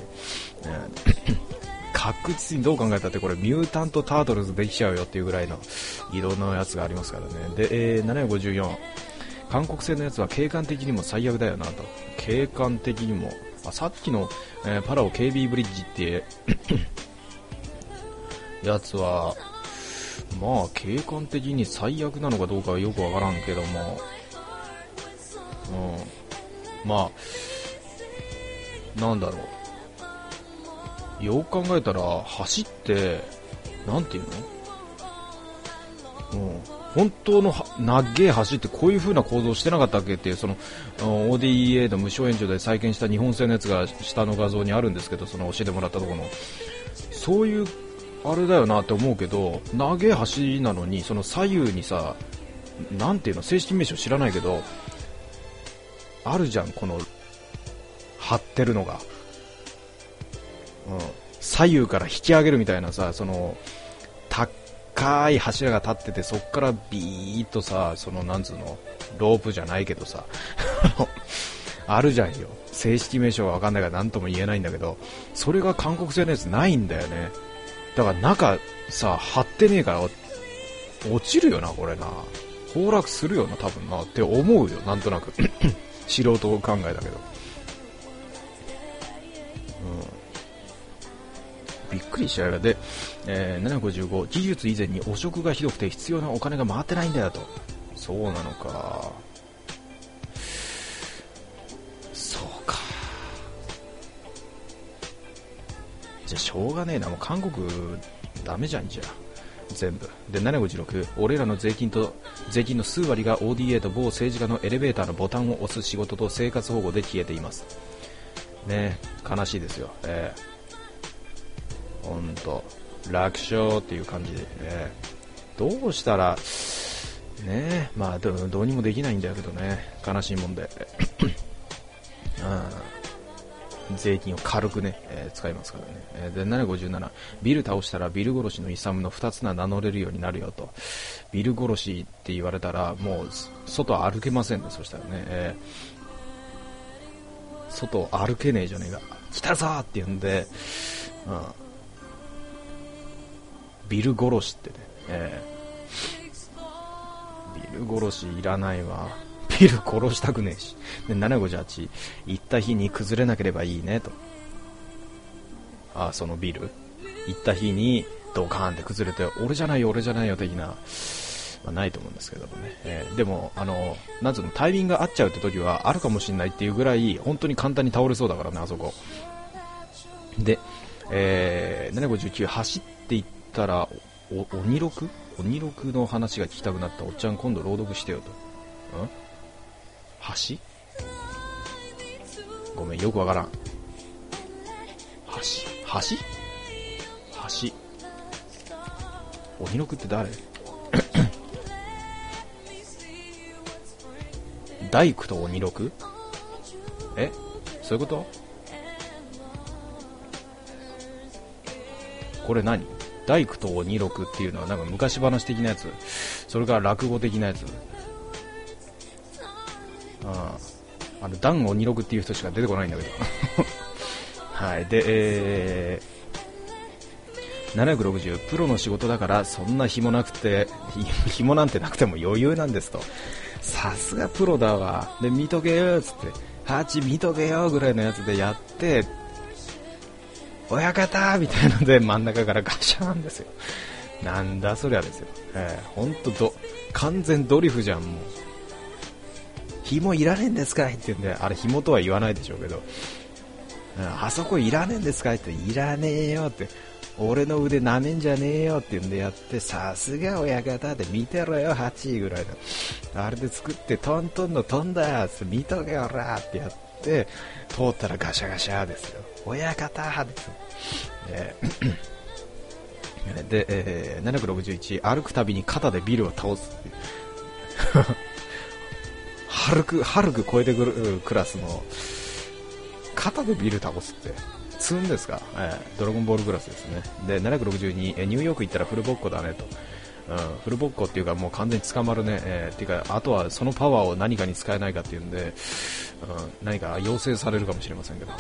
確実にどう考えたってこれミュータントタートルズできちゃうよっていうぐらいの色のやつがありますからね。で、754、韓国製のやつは景観的にも最悪だよなと。景観的にも、さっきの、パラオ KB ブリッジってやつはまあ景観的に最悪なのかどうかはよくわからんけども、まあなんだろう、よく考えたら走ってなんていうの、本当の長え橋ってこういう風な構造してなかったっけっていう、その ODA の無償援助で再建した日本製のやつが下の画像にあるんですけど、その教えてもらったところのそういうあれだよなって思うけど、長え橋なのにその左右にさ、なんていうの、正式名称知らないけどあるじゃん、この張ってるのが、左右から引き上げるみたいなさ、その高い柱が立ってて、そっからビーッとさ、そのなんつうの、ロープじゃないけどさあるじゃんよ、正式名称がわかんないから何とも言えないんだけど、それが韓国製のやつないんだよね。だから中さ張ってねえから落ちるよなこれな、崩落するよな多分なって思うよ、なんとなく素人考えだけど、びっくりしちゃうよ。で、755、技術以前に汚職がひどくて必要なお金が回ってないんだよと。そうなのか、そうか、じゃあしょうがねえな、もう韓国ダメじゃん、じゃあ全部で。756、俺らの税金の数割が ODA と某政治家のエレベーターのボタンを押す仕事と生活保護で消えていますね。悲しいですよ。ほんと楽勝っていう感じで、どうしたらね、まあ どうにもできないんだけどね、悲しいもんで税金を軽くね、使いますからね。で、757、ビル倒したらビル殺しのイサムの2つが名乗れるようになるよと。ビル殺しって言われたらもう外歩けませんね、そしたらね、外歩けねえじゃねえか、来たぞーって言うんで、ビル殺しってね、ビル殺しいらないわ、ビル殺したくねえし。で、758、行った日に崩れなければいいねと。そのビル行った日にドカーンって崩れて、俺じゃないよ俺じゃないよ的な、ないと思うんですけどもね、でもなんつうの、タイミングが合っちゃうって時はあるかもしれないっていうぐらい本当に簡単に倒れそうだからね、あそこで。759、走っていったら鬼六の話が聞きたくなった。おっちゃん今度朗読してよと。橋、ごめんよくわからん。橋鬼六って誰大工と鬼六、そういうこと？これ何？大工と鬼六っていうのはなんか昔話的なやつ、それから落語的なやつ。ダン鬼六っていう人しか出てこないんだけどはい。で、760、プロの仕事だからそんな紐なんてなくても余裕なんですと。さすがプロだわ。で、見とけよっつって、ハチ見とけよぐらいのやつでやって、親方みたいなので真ん中からガシャーンですよ。なんだそりゃですよ。ほんと完全ドリフじゃん。もう紐いらねえんですかいって言うんで、あれ紐とは言わないでしょうけど、あそこいらねえんですかいって、いらねえよって、 俺の腕なめんじゃねえよって言うんでやって、さすが親方で見てろよ8位ぐらいのあれで作ってトントンのトンだって見とけよらってやって通ったらガシャガシャですよ、親方ですよ、で、761歩くたびに肩でビルを倒すっていうハルク超えてくるクラスの肩でビル倒すって積んですか、ドラゴンボールクラスですね。で762、ニューヨーク行ったらフルボッコだねと、フルボッコっていうかもう完全に捕まるね、っていうかあとはそのパワーを何かに使えないかっていうんで、何か要請されるかもしれませんけど、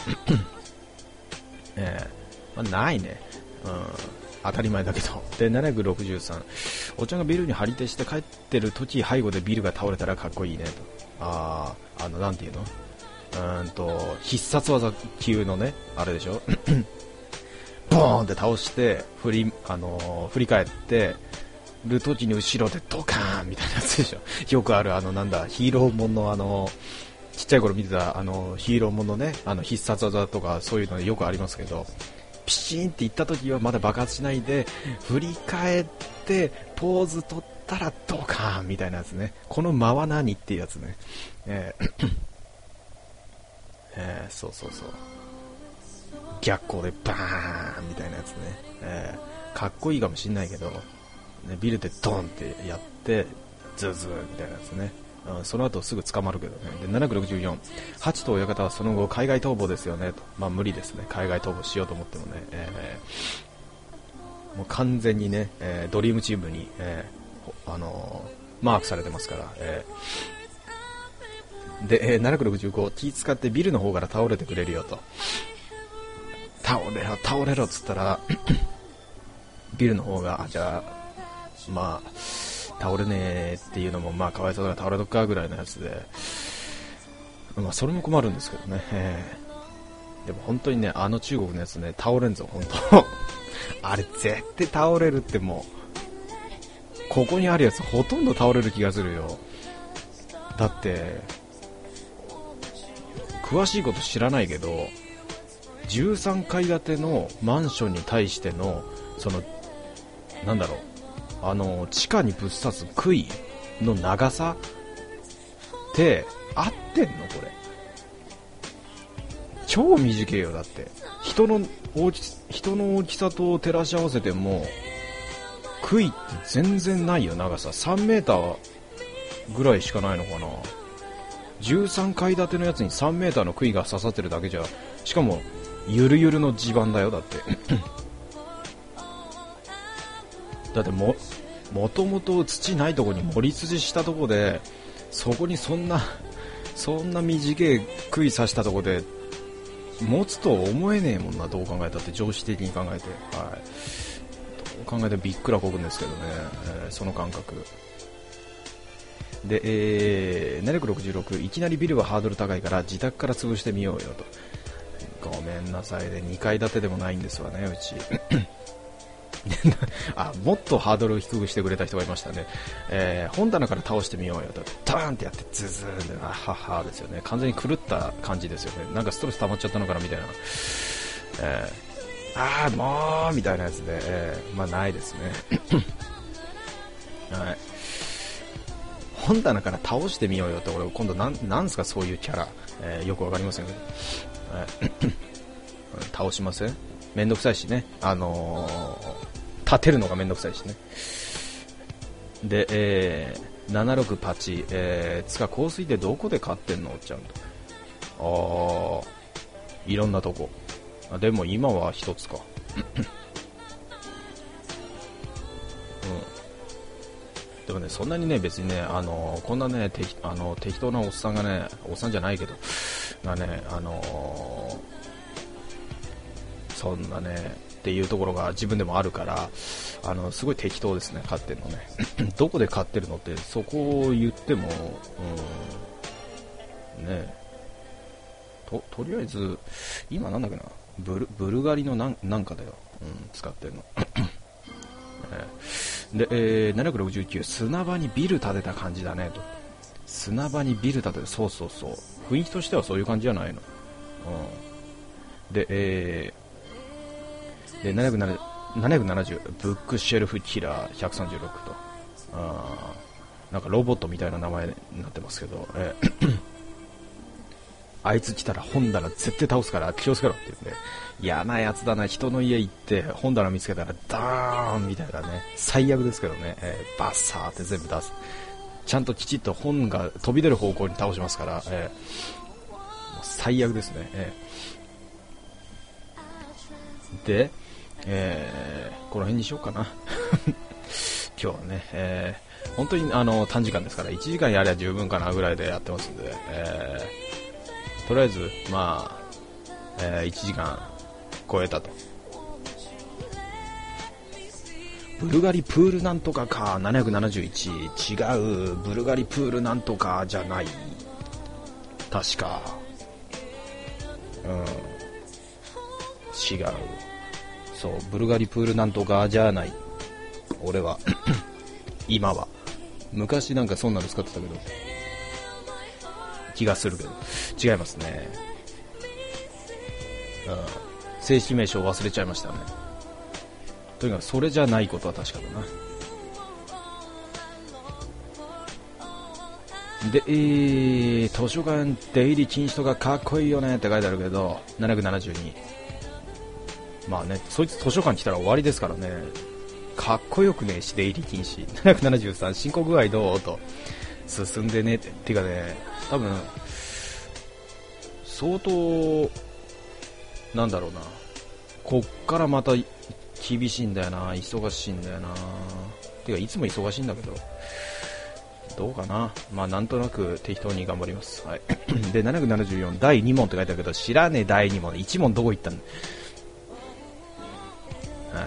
まあ、ないね、当たり前だけど。で763、おっちゃんがビルに張り手して帰ってる時背後でビルが倒れたらかっこいいねと。なんていうの、必殺技級のねあれでしょボーンって倒して振り返ってる時に後ろでドカーンみたいなやつでしょ。よくあるなんだヒーローものちっちゃい頃見てたヒーローものね必殺技とかそういうのよくありますけど、ピシーンっていった時はまだ爆発しないで振り返ってポーズ取ったらドカーンみたいなやつね。この間は何っていうやつね。そう逆光でバーンみたいなやつね、かっこいいかもしんないけど、ね、ビルでドンってやってズズーみたいなやつね、その後すぐ捕まるけどね。で764、ハチと親方はその後海外逃亡ですよねと。まあ無理ですね、海外逃亡しようと思ってもね、もう完全にね、ドリームチームに、マークされてますから、で、765、気使ってビルの方から倒れてくれるよと。倒れろっつったらビルの方がじゃあまあ倒れねえっていうのもまあかわいそうだから倒れとくかぐらいのやつで、まあそれも困るんですけどね、でも本当にね中国のやつね倒れんぞ本当あれ絶対倒れるって、もうここにあるやつほとんど倒れる気がするよ。だって詳しいこと知らないけど13階建てのマンションに対してのそのなんだろう地下にぶっ刺す杭の長さって合ってんのこれ。超短いよ。だって人の大きさと照らし合わせても杭って全然ないよ。長さ3メーターぐらいしかないのかな。13階建てのやつに3メーターの杭が刺さってるだけじゃ、しかもゆるゆるの地盤だよ。だってだってもともと土ないとこに盛り土したとこで、そこにそんな短い杭刺したとこで持つと思えねえもんな。どう考えたって常識的に考えて、どう考えてびっくらこくんですけどね、その感覚で、766、いきなりビルはハードル高いから自宅から潰してみようよと。ごめんなさいね、2階建てでもないんですわね、うちもっとハードルを低くしてくれた人がいましたね。本棚から倒してみようよと、ターンってやってズズーンで、ははですよね。完全に狂った感じですよね。なんかストレス溜まっちゃったのかなみたいな、もうみたいなやつで、まあないですねはい、本棚から倒してみようよって、俺今度なんすかそういうキャラ、よくわかりませんけど、倒しません？めんどくさいしね、立てるのがめんどくさいしね。で、76パチ、つか香水ってどこで買ってんのおっちゃんと。いろんなとこ。でも今は一つかでもね、そんなにね、別にね、こんなね、適当なおっさんがね、おっさんじゃないけどがね、そんなねっていうところが自分でもあるから、すごい適当ですね、買ってるのねどこで買ってるのってそこを言っても、ね、とりあえず今なんだっけな、ブルガリのなんかだよ、使ってるので、769、砂場にビル建てた感じだねと。砂場にビル建てた、そう雰囲気としてはそういう感じじゃないの。で、770、 770ブックシェルフキラー136と、なんかロボットみたいな名前になってますけど、あいつ来たら本棚絶対倒すから気をつけろって言うんで、嫌なやつだな、人の家行って本棚見つけたらダーンみたいなね、最悪ですけどね、バッサーって全部出す。ちゃんときちっと本が飛び出る方向に倒しますから、もう最悪ですね。で、この辺にしようかな。今日はね、本当に短時間ですから1時間やれば十分かなぐらいでやってますんで、とりあえずまあ、1時間超えたと。ブルガリプールなんとかか771、違う、ブルガリプールなんとかじゃない、確か、違う、そう、ブルガリプールなんとかじゃない、俺は今は、昔なんかそんなの使ってたけど気がするけど違いますね。正式名称忘れちゃいましたね。とにかくそれじゃないことは確かだな。で、図書館出入り禁止とかかっこいいよねって書いてあるけど、772、まあね、そいつ図書館来たら終わりですからね。かっこよくねえし出入り禁止。773、進行具合どうと、進んでねってかね、多分相当なんだろうな、こっからまた厳しいんだよな、忙しいんだよな、てかいつも忙しいんだけど、どうかな、まあなんとなく適当に頑張ります。はい。で、774、第2問って書いてあるけど、知らねえ第2問、1問どこ行ったんだ。はい。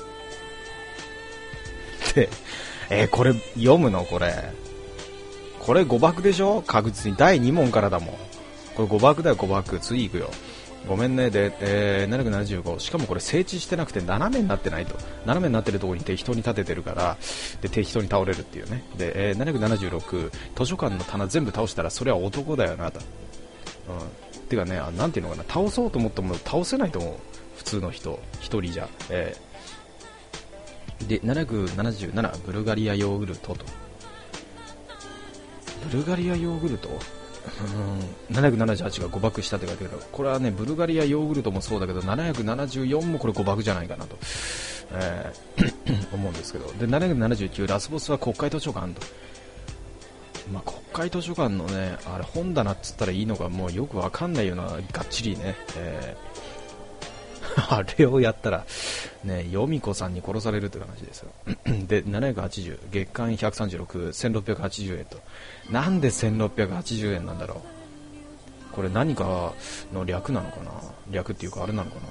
で、これ読むの、これ誤爆でしょ、確実に第2問からだもん。これ誤爆だよ、誤爆。次行くよ、ごめんね。で、775、しかもこれ整地してなくて斜めになってないと、斜めになってるところに適当に立ててるから、で適当に倒れるっていうね。で、776、図書館の棚全部倒したらそれは男だよなと、てかね、なんていうのかな、倒そうと思っても倒せないと思う、普通の人一人じゃ。で、777、ブルガリアヨーグルトと、ブルガリアヨーグルト、778が誤爆したって書いてあるけど、これはね、ブルガリアヨーグルトもそうだけど、774もこれ誤爆じゃないかなと、思うんですけど。で、779、ラスボスは国会図書館と、まあ、国会図書館のね、あれ本棚っつったらいいのかもうよくわかんないような、がっちりね、あれをやったらね、ヨミ子さんに殺されるって話ですよ。で、780、月間136、1680円と、なんで1680円なんだろう。これ何かの略なのかな、略っていうかあれなのか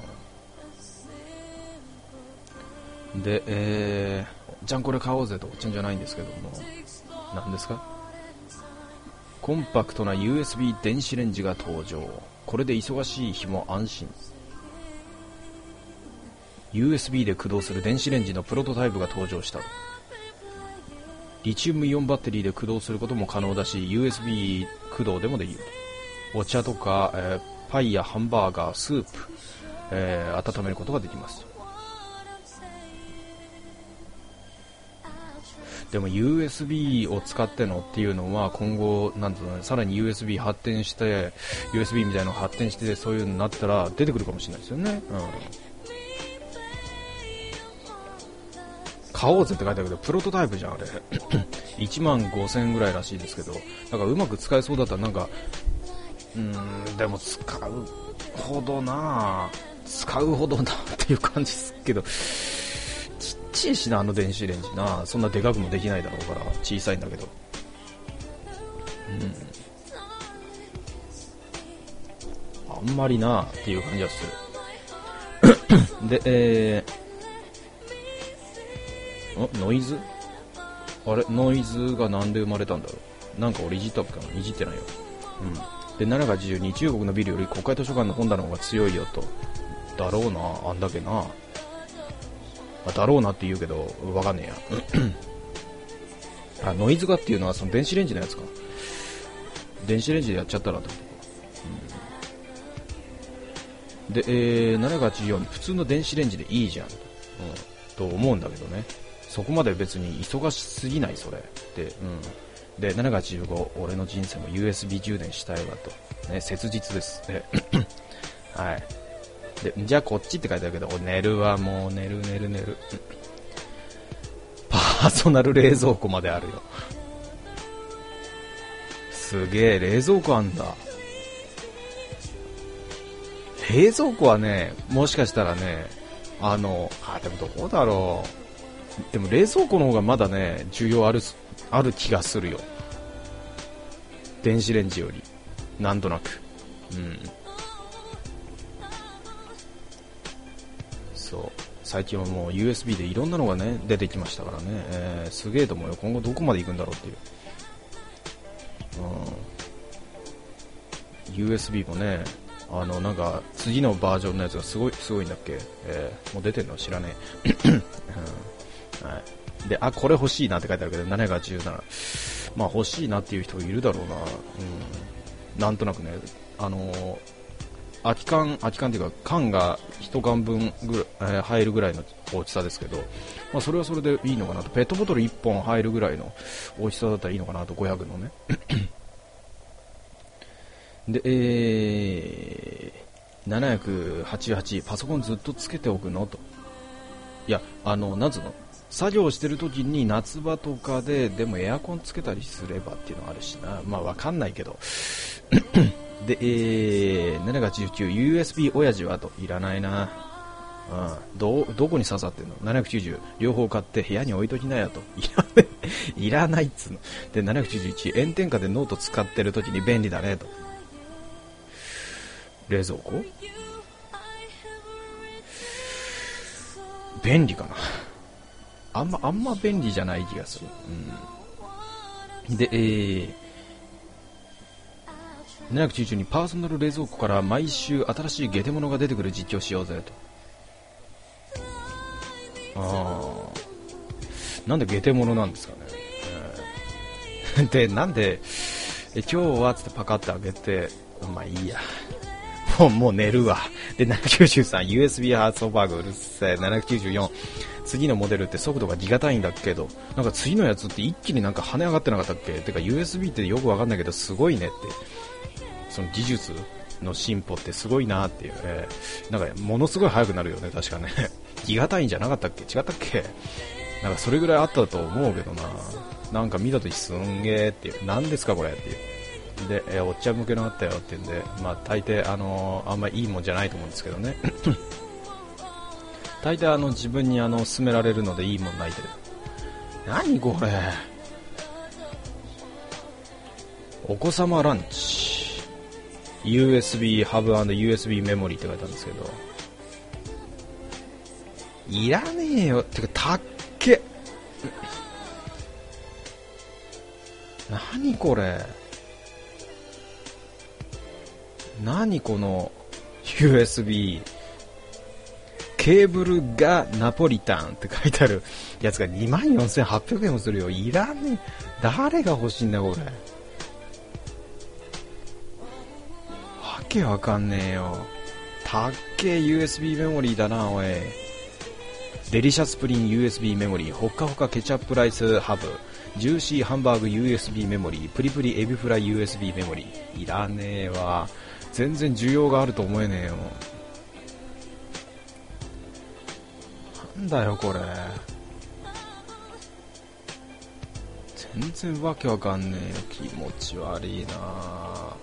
な。で、じゃんこれ買おうぜとおっちゃんじゃないんですけども、何ですか。コンパクトな USB 電子レンジが登場。これで忙しい日も安心。USB で駆動する電子レンジのプロトタイプが登場した。リチウムイオンバッテリーで駆動することも可能だし、 USB 駆動でもできる。お茶とか、パイやハンバーガー、スープ、温めることができます。でも USB を使ってのっていうのは今後なんていうの、さらに USB 発展して USB みたいなのが発展してそういうのになったら出てくるかもしれないですよね。買おうぜって書いてあるけどプロトタイプじゃんあれ。15,000円ぐらいらしいですけど、なんかうまく使えそうだったらなんかでも使うほどなっていう感じですけど、ちっちゃいしな、あの電子レンジな、そんなでかくもできないだろうから小さいんだけど、あんまりなっていう感じはする。で、ノイズ、あれノイズがなんで生まれたんだろう。なんか俺いじったっけな、いじってないよ。で、782、中国のビルより国会図書館の本棚の方が強いよと。だろうな、あんだけな。だろうなって言うけどわかんねえや。ノイズがっていうのはその電子レンジのやつか。電子レンジでやっちゃったらってことか。で、784、普通の電子レンジでいいじゃん。 と思うんだけどね。そこまで別に忙しすぎないそれって、で785俺の人生も USB 充電したいわと、ね、切実ですではいでじゃあこっちって書いてあるけど寝るわもう寝るパーソナル冷蔵庫まであるよ。すげえ冷蔵庫あんだ。冷蔵庫はねもしかしたらねでもどうだろう。でも冷蔵庫の方がまだね需要ある気がするよ、電子レンジよりなんとなく。そう最近はもう USB でいろんなのがね出てきましたからね、すげえと思うよ。今後どこまで行くんだろうっていう、USB もねなんか次のバージョンのやつがすごいんだっけ、もう出てるの知らねえ、はい、でこれ欲しいなって書いてあるけど717、まあ欲しいなっていう人いるだろうな、なんとなくね空き缶っていうか缶が1缶分入るぐらいの大きさですけど、まあ、それはそれでいいのかなと。ペットボトル1本入るぐらいの大きさだったらいいのかなと、500のねで、788パソコンずっとつけておくのと。いやなんつうの、作業してる時に夏場とかでもエアコンつけたりすればっていうのがあるしな、まあわかんないけどで、789 USB 親父はと。いらないな、どこに刺さってんの。790両方買って部屋に置いときなやと。いらないっつうので。791炎天下でノート使ってる時に便利だねと。冷蔵庫便利かな。あんま便利じゃない気がする、で、792パーソナル冷蔵庫から毎週新しいゲテモノが出てくる実況しようぜと。なんでゲテモノなんですかね、でなんで今日はつってパカッて開けて、まあいいやもう寝るわ。で793 USB ハーツオーバーグうるせえ。794次のモデルって速度がギガ単位だけど、なんか次のやつって一気になんか跳ね上がってなかったっけ。てか USB ってよくわかんないけどすごいねって、その技術の進歩ってすごいなっていう、なんかものすごい速くなるよね確かねギガ単位じゃなかったっけ、違ったっけ。なんかそれぐらいあったと思うけどな。なんか見たときすんげーっていう、なんですかこれっていうで、おっちゃん向けのあったよって言うんで、まあ大抵あんまいいもんじゃないと思うんですけどね大抵自分に勧められるのでいいもんないけど。何これ、お子様ランチ USB ハブ&USB メモリーって書いてあるんですけど、いらねえよってかたっけ何これ、何この USB ケーブルがナポリタンって書いてあるやつが 24,800 円もするよ。いらねえ、誰が欲しいんだこれ、わけわかんねえよ。たっけえ USB メモリーだなおい。デリシャスプリン USB メモリー、ほっかほかケチャップライスハブ、ジューシーハンバーグ USB メモリー、プリプリエビフライ USB メモリー。いらねえわ、全然需要があると思えねえよ。なんだよこれ、全然わけわかんねえよ、気持ち悪いな。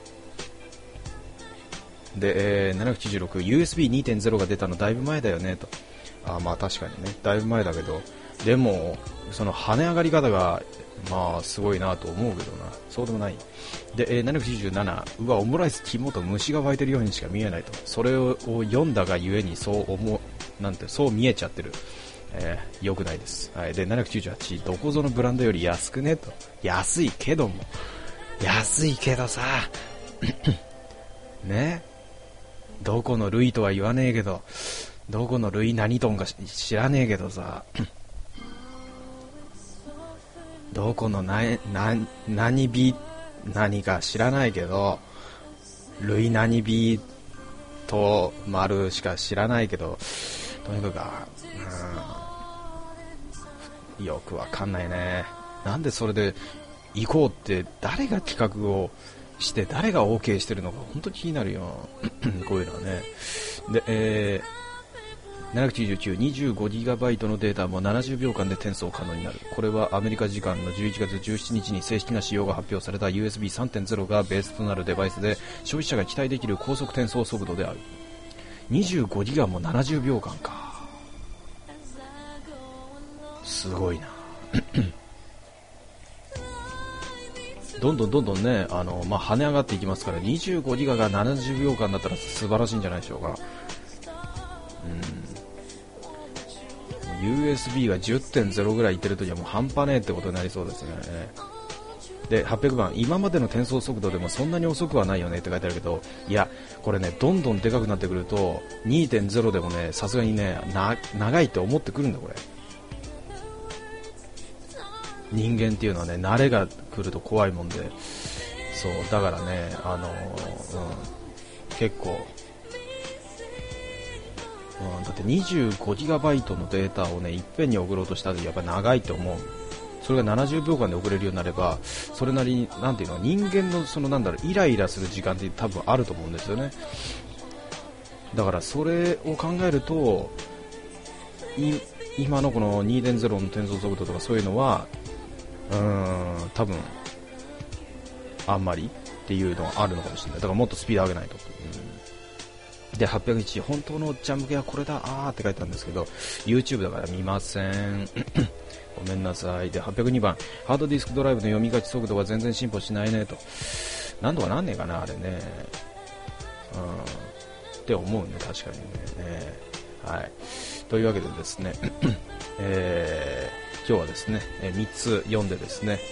で、796 USB2.0 が出たのだいぶ前だよねと。まあ確かにね、だいぶ前だけど、でもその跳ね上がり方がまあすごいなと思うけどな。そうでもない。で、797うわオムライス肝と虫が湧いてるようにしか見えないと。それを読んだがゆえにそう見えちゃってる。良くないです。はい。で798どこぞのブランドより安くねと。安いけどさね、どこのルイとは言わねえけど、どこのルイ何トンか知らねえけどさどこの何か知らないけど、ルイ何ビと丸しか知らないけど、とにかくよくわかんないね。なんでそれで行こうって誰が企画をして誰が OK してるのか本当に気になるよこういうのはね。で、799 25GB のデータも70秒間で転送可能になる。これはアメリカ時間の11月17日に正式な仕様が発表された USB3.0 がベースとなるデバイスで消費者が期待できる高速転送速度である。25GB も70秒間か。すごいなどんどんね、跳ね上がっていきますから、25ギガが70秒間だったら素晴らしいんじゃないでしょうか。USB が 10.0 ぐらいいってるときはもう半端ねえってことになりそうですね。で、800番、今までの転送速度でもそんなに遅くはないよねって書いてあるけど、いや、これね、どんどんでかくなってくると 2.0 でもね、さすがにね、長いって思ってくるんだこれ。人間っていうのはね、慣れが来ると怖いもんで、そうだからね、結構、だって 25GB のデータをねいっぺんに送ろうとしたらやっぱり長いと思う。それが70秒間で送れるようになれば、それなりになんていうの、人間のそのイライラする時間って多分あると思うんですよね。だからそれを考えると、今のこの 2.0 の転送速度とかそういうのは多分あんまりっていうのはあるのかもしれない。だからもっとスピード上げないと。で、801、本当のおっちゃん向けはこれだって書いてあるんですけど YouTube だから見ませんごめんなさい。で、802番、ハードディスクドライブの読み書き速度が全然進歩しないねと。なんとかなんねえかなあれね、って思うんで、確かにね。はい、というわけでですね今日はですね、3つ読んでですね、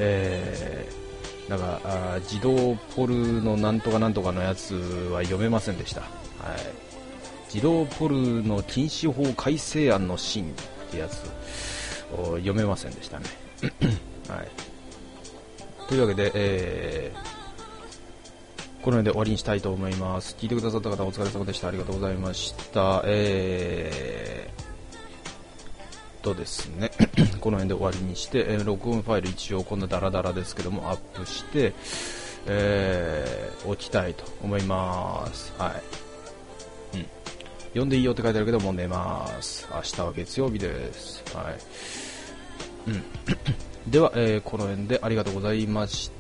自動ポルのなんとかなんとかのやつは読めませんでした。はい、自動ポルの禁止法改正案の審議ってやつを読めませんでしたね。はい、というわけで、この辺で終わりにしたいと思います。聞いてくださった方お疲れ様でした。ありがとうございました。ですねこの辺で終わりにして、録音ファイル一応こんなダラダラですけどもアップして、おきたいと思います。はい、読んでいいよって書いてあるけどもう寝ます。明日は月曜日です。はい、では、この辺でありがとうございました。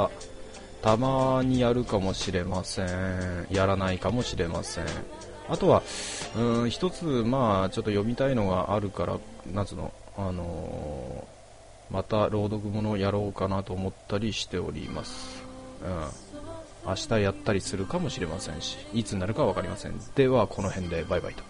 たまにやるかもしれません。やらないかもしれません。あとは一つちょっと読みたいのがあるから夏のまた朗読ものをやろうかなと思ったりしております。明日やったりするかもしれませんし、いつになるかわかりません。ではこの辺でバイバイと。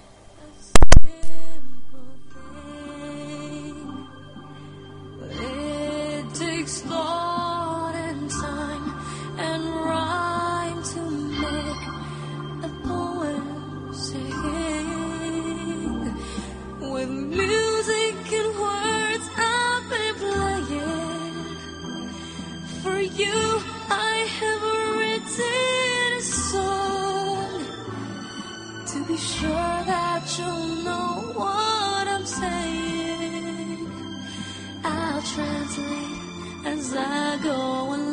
Be sure that you'll know what I'm saying. I'll translate as I go along.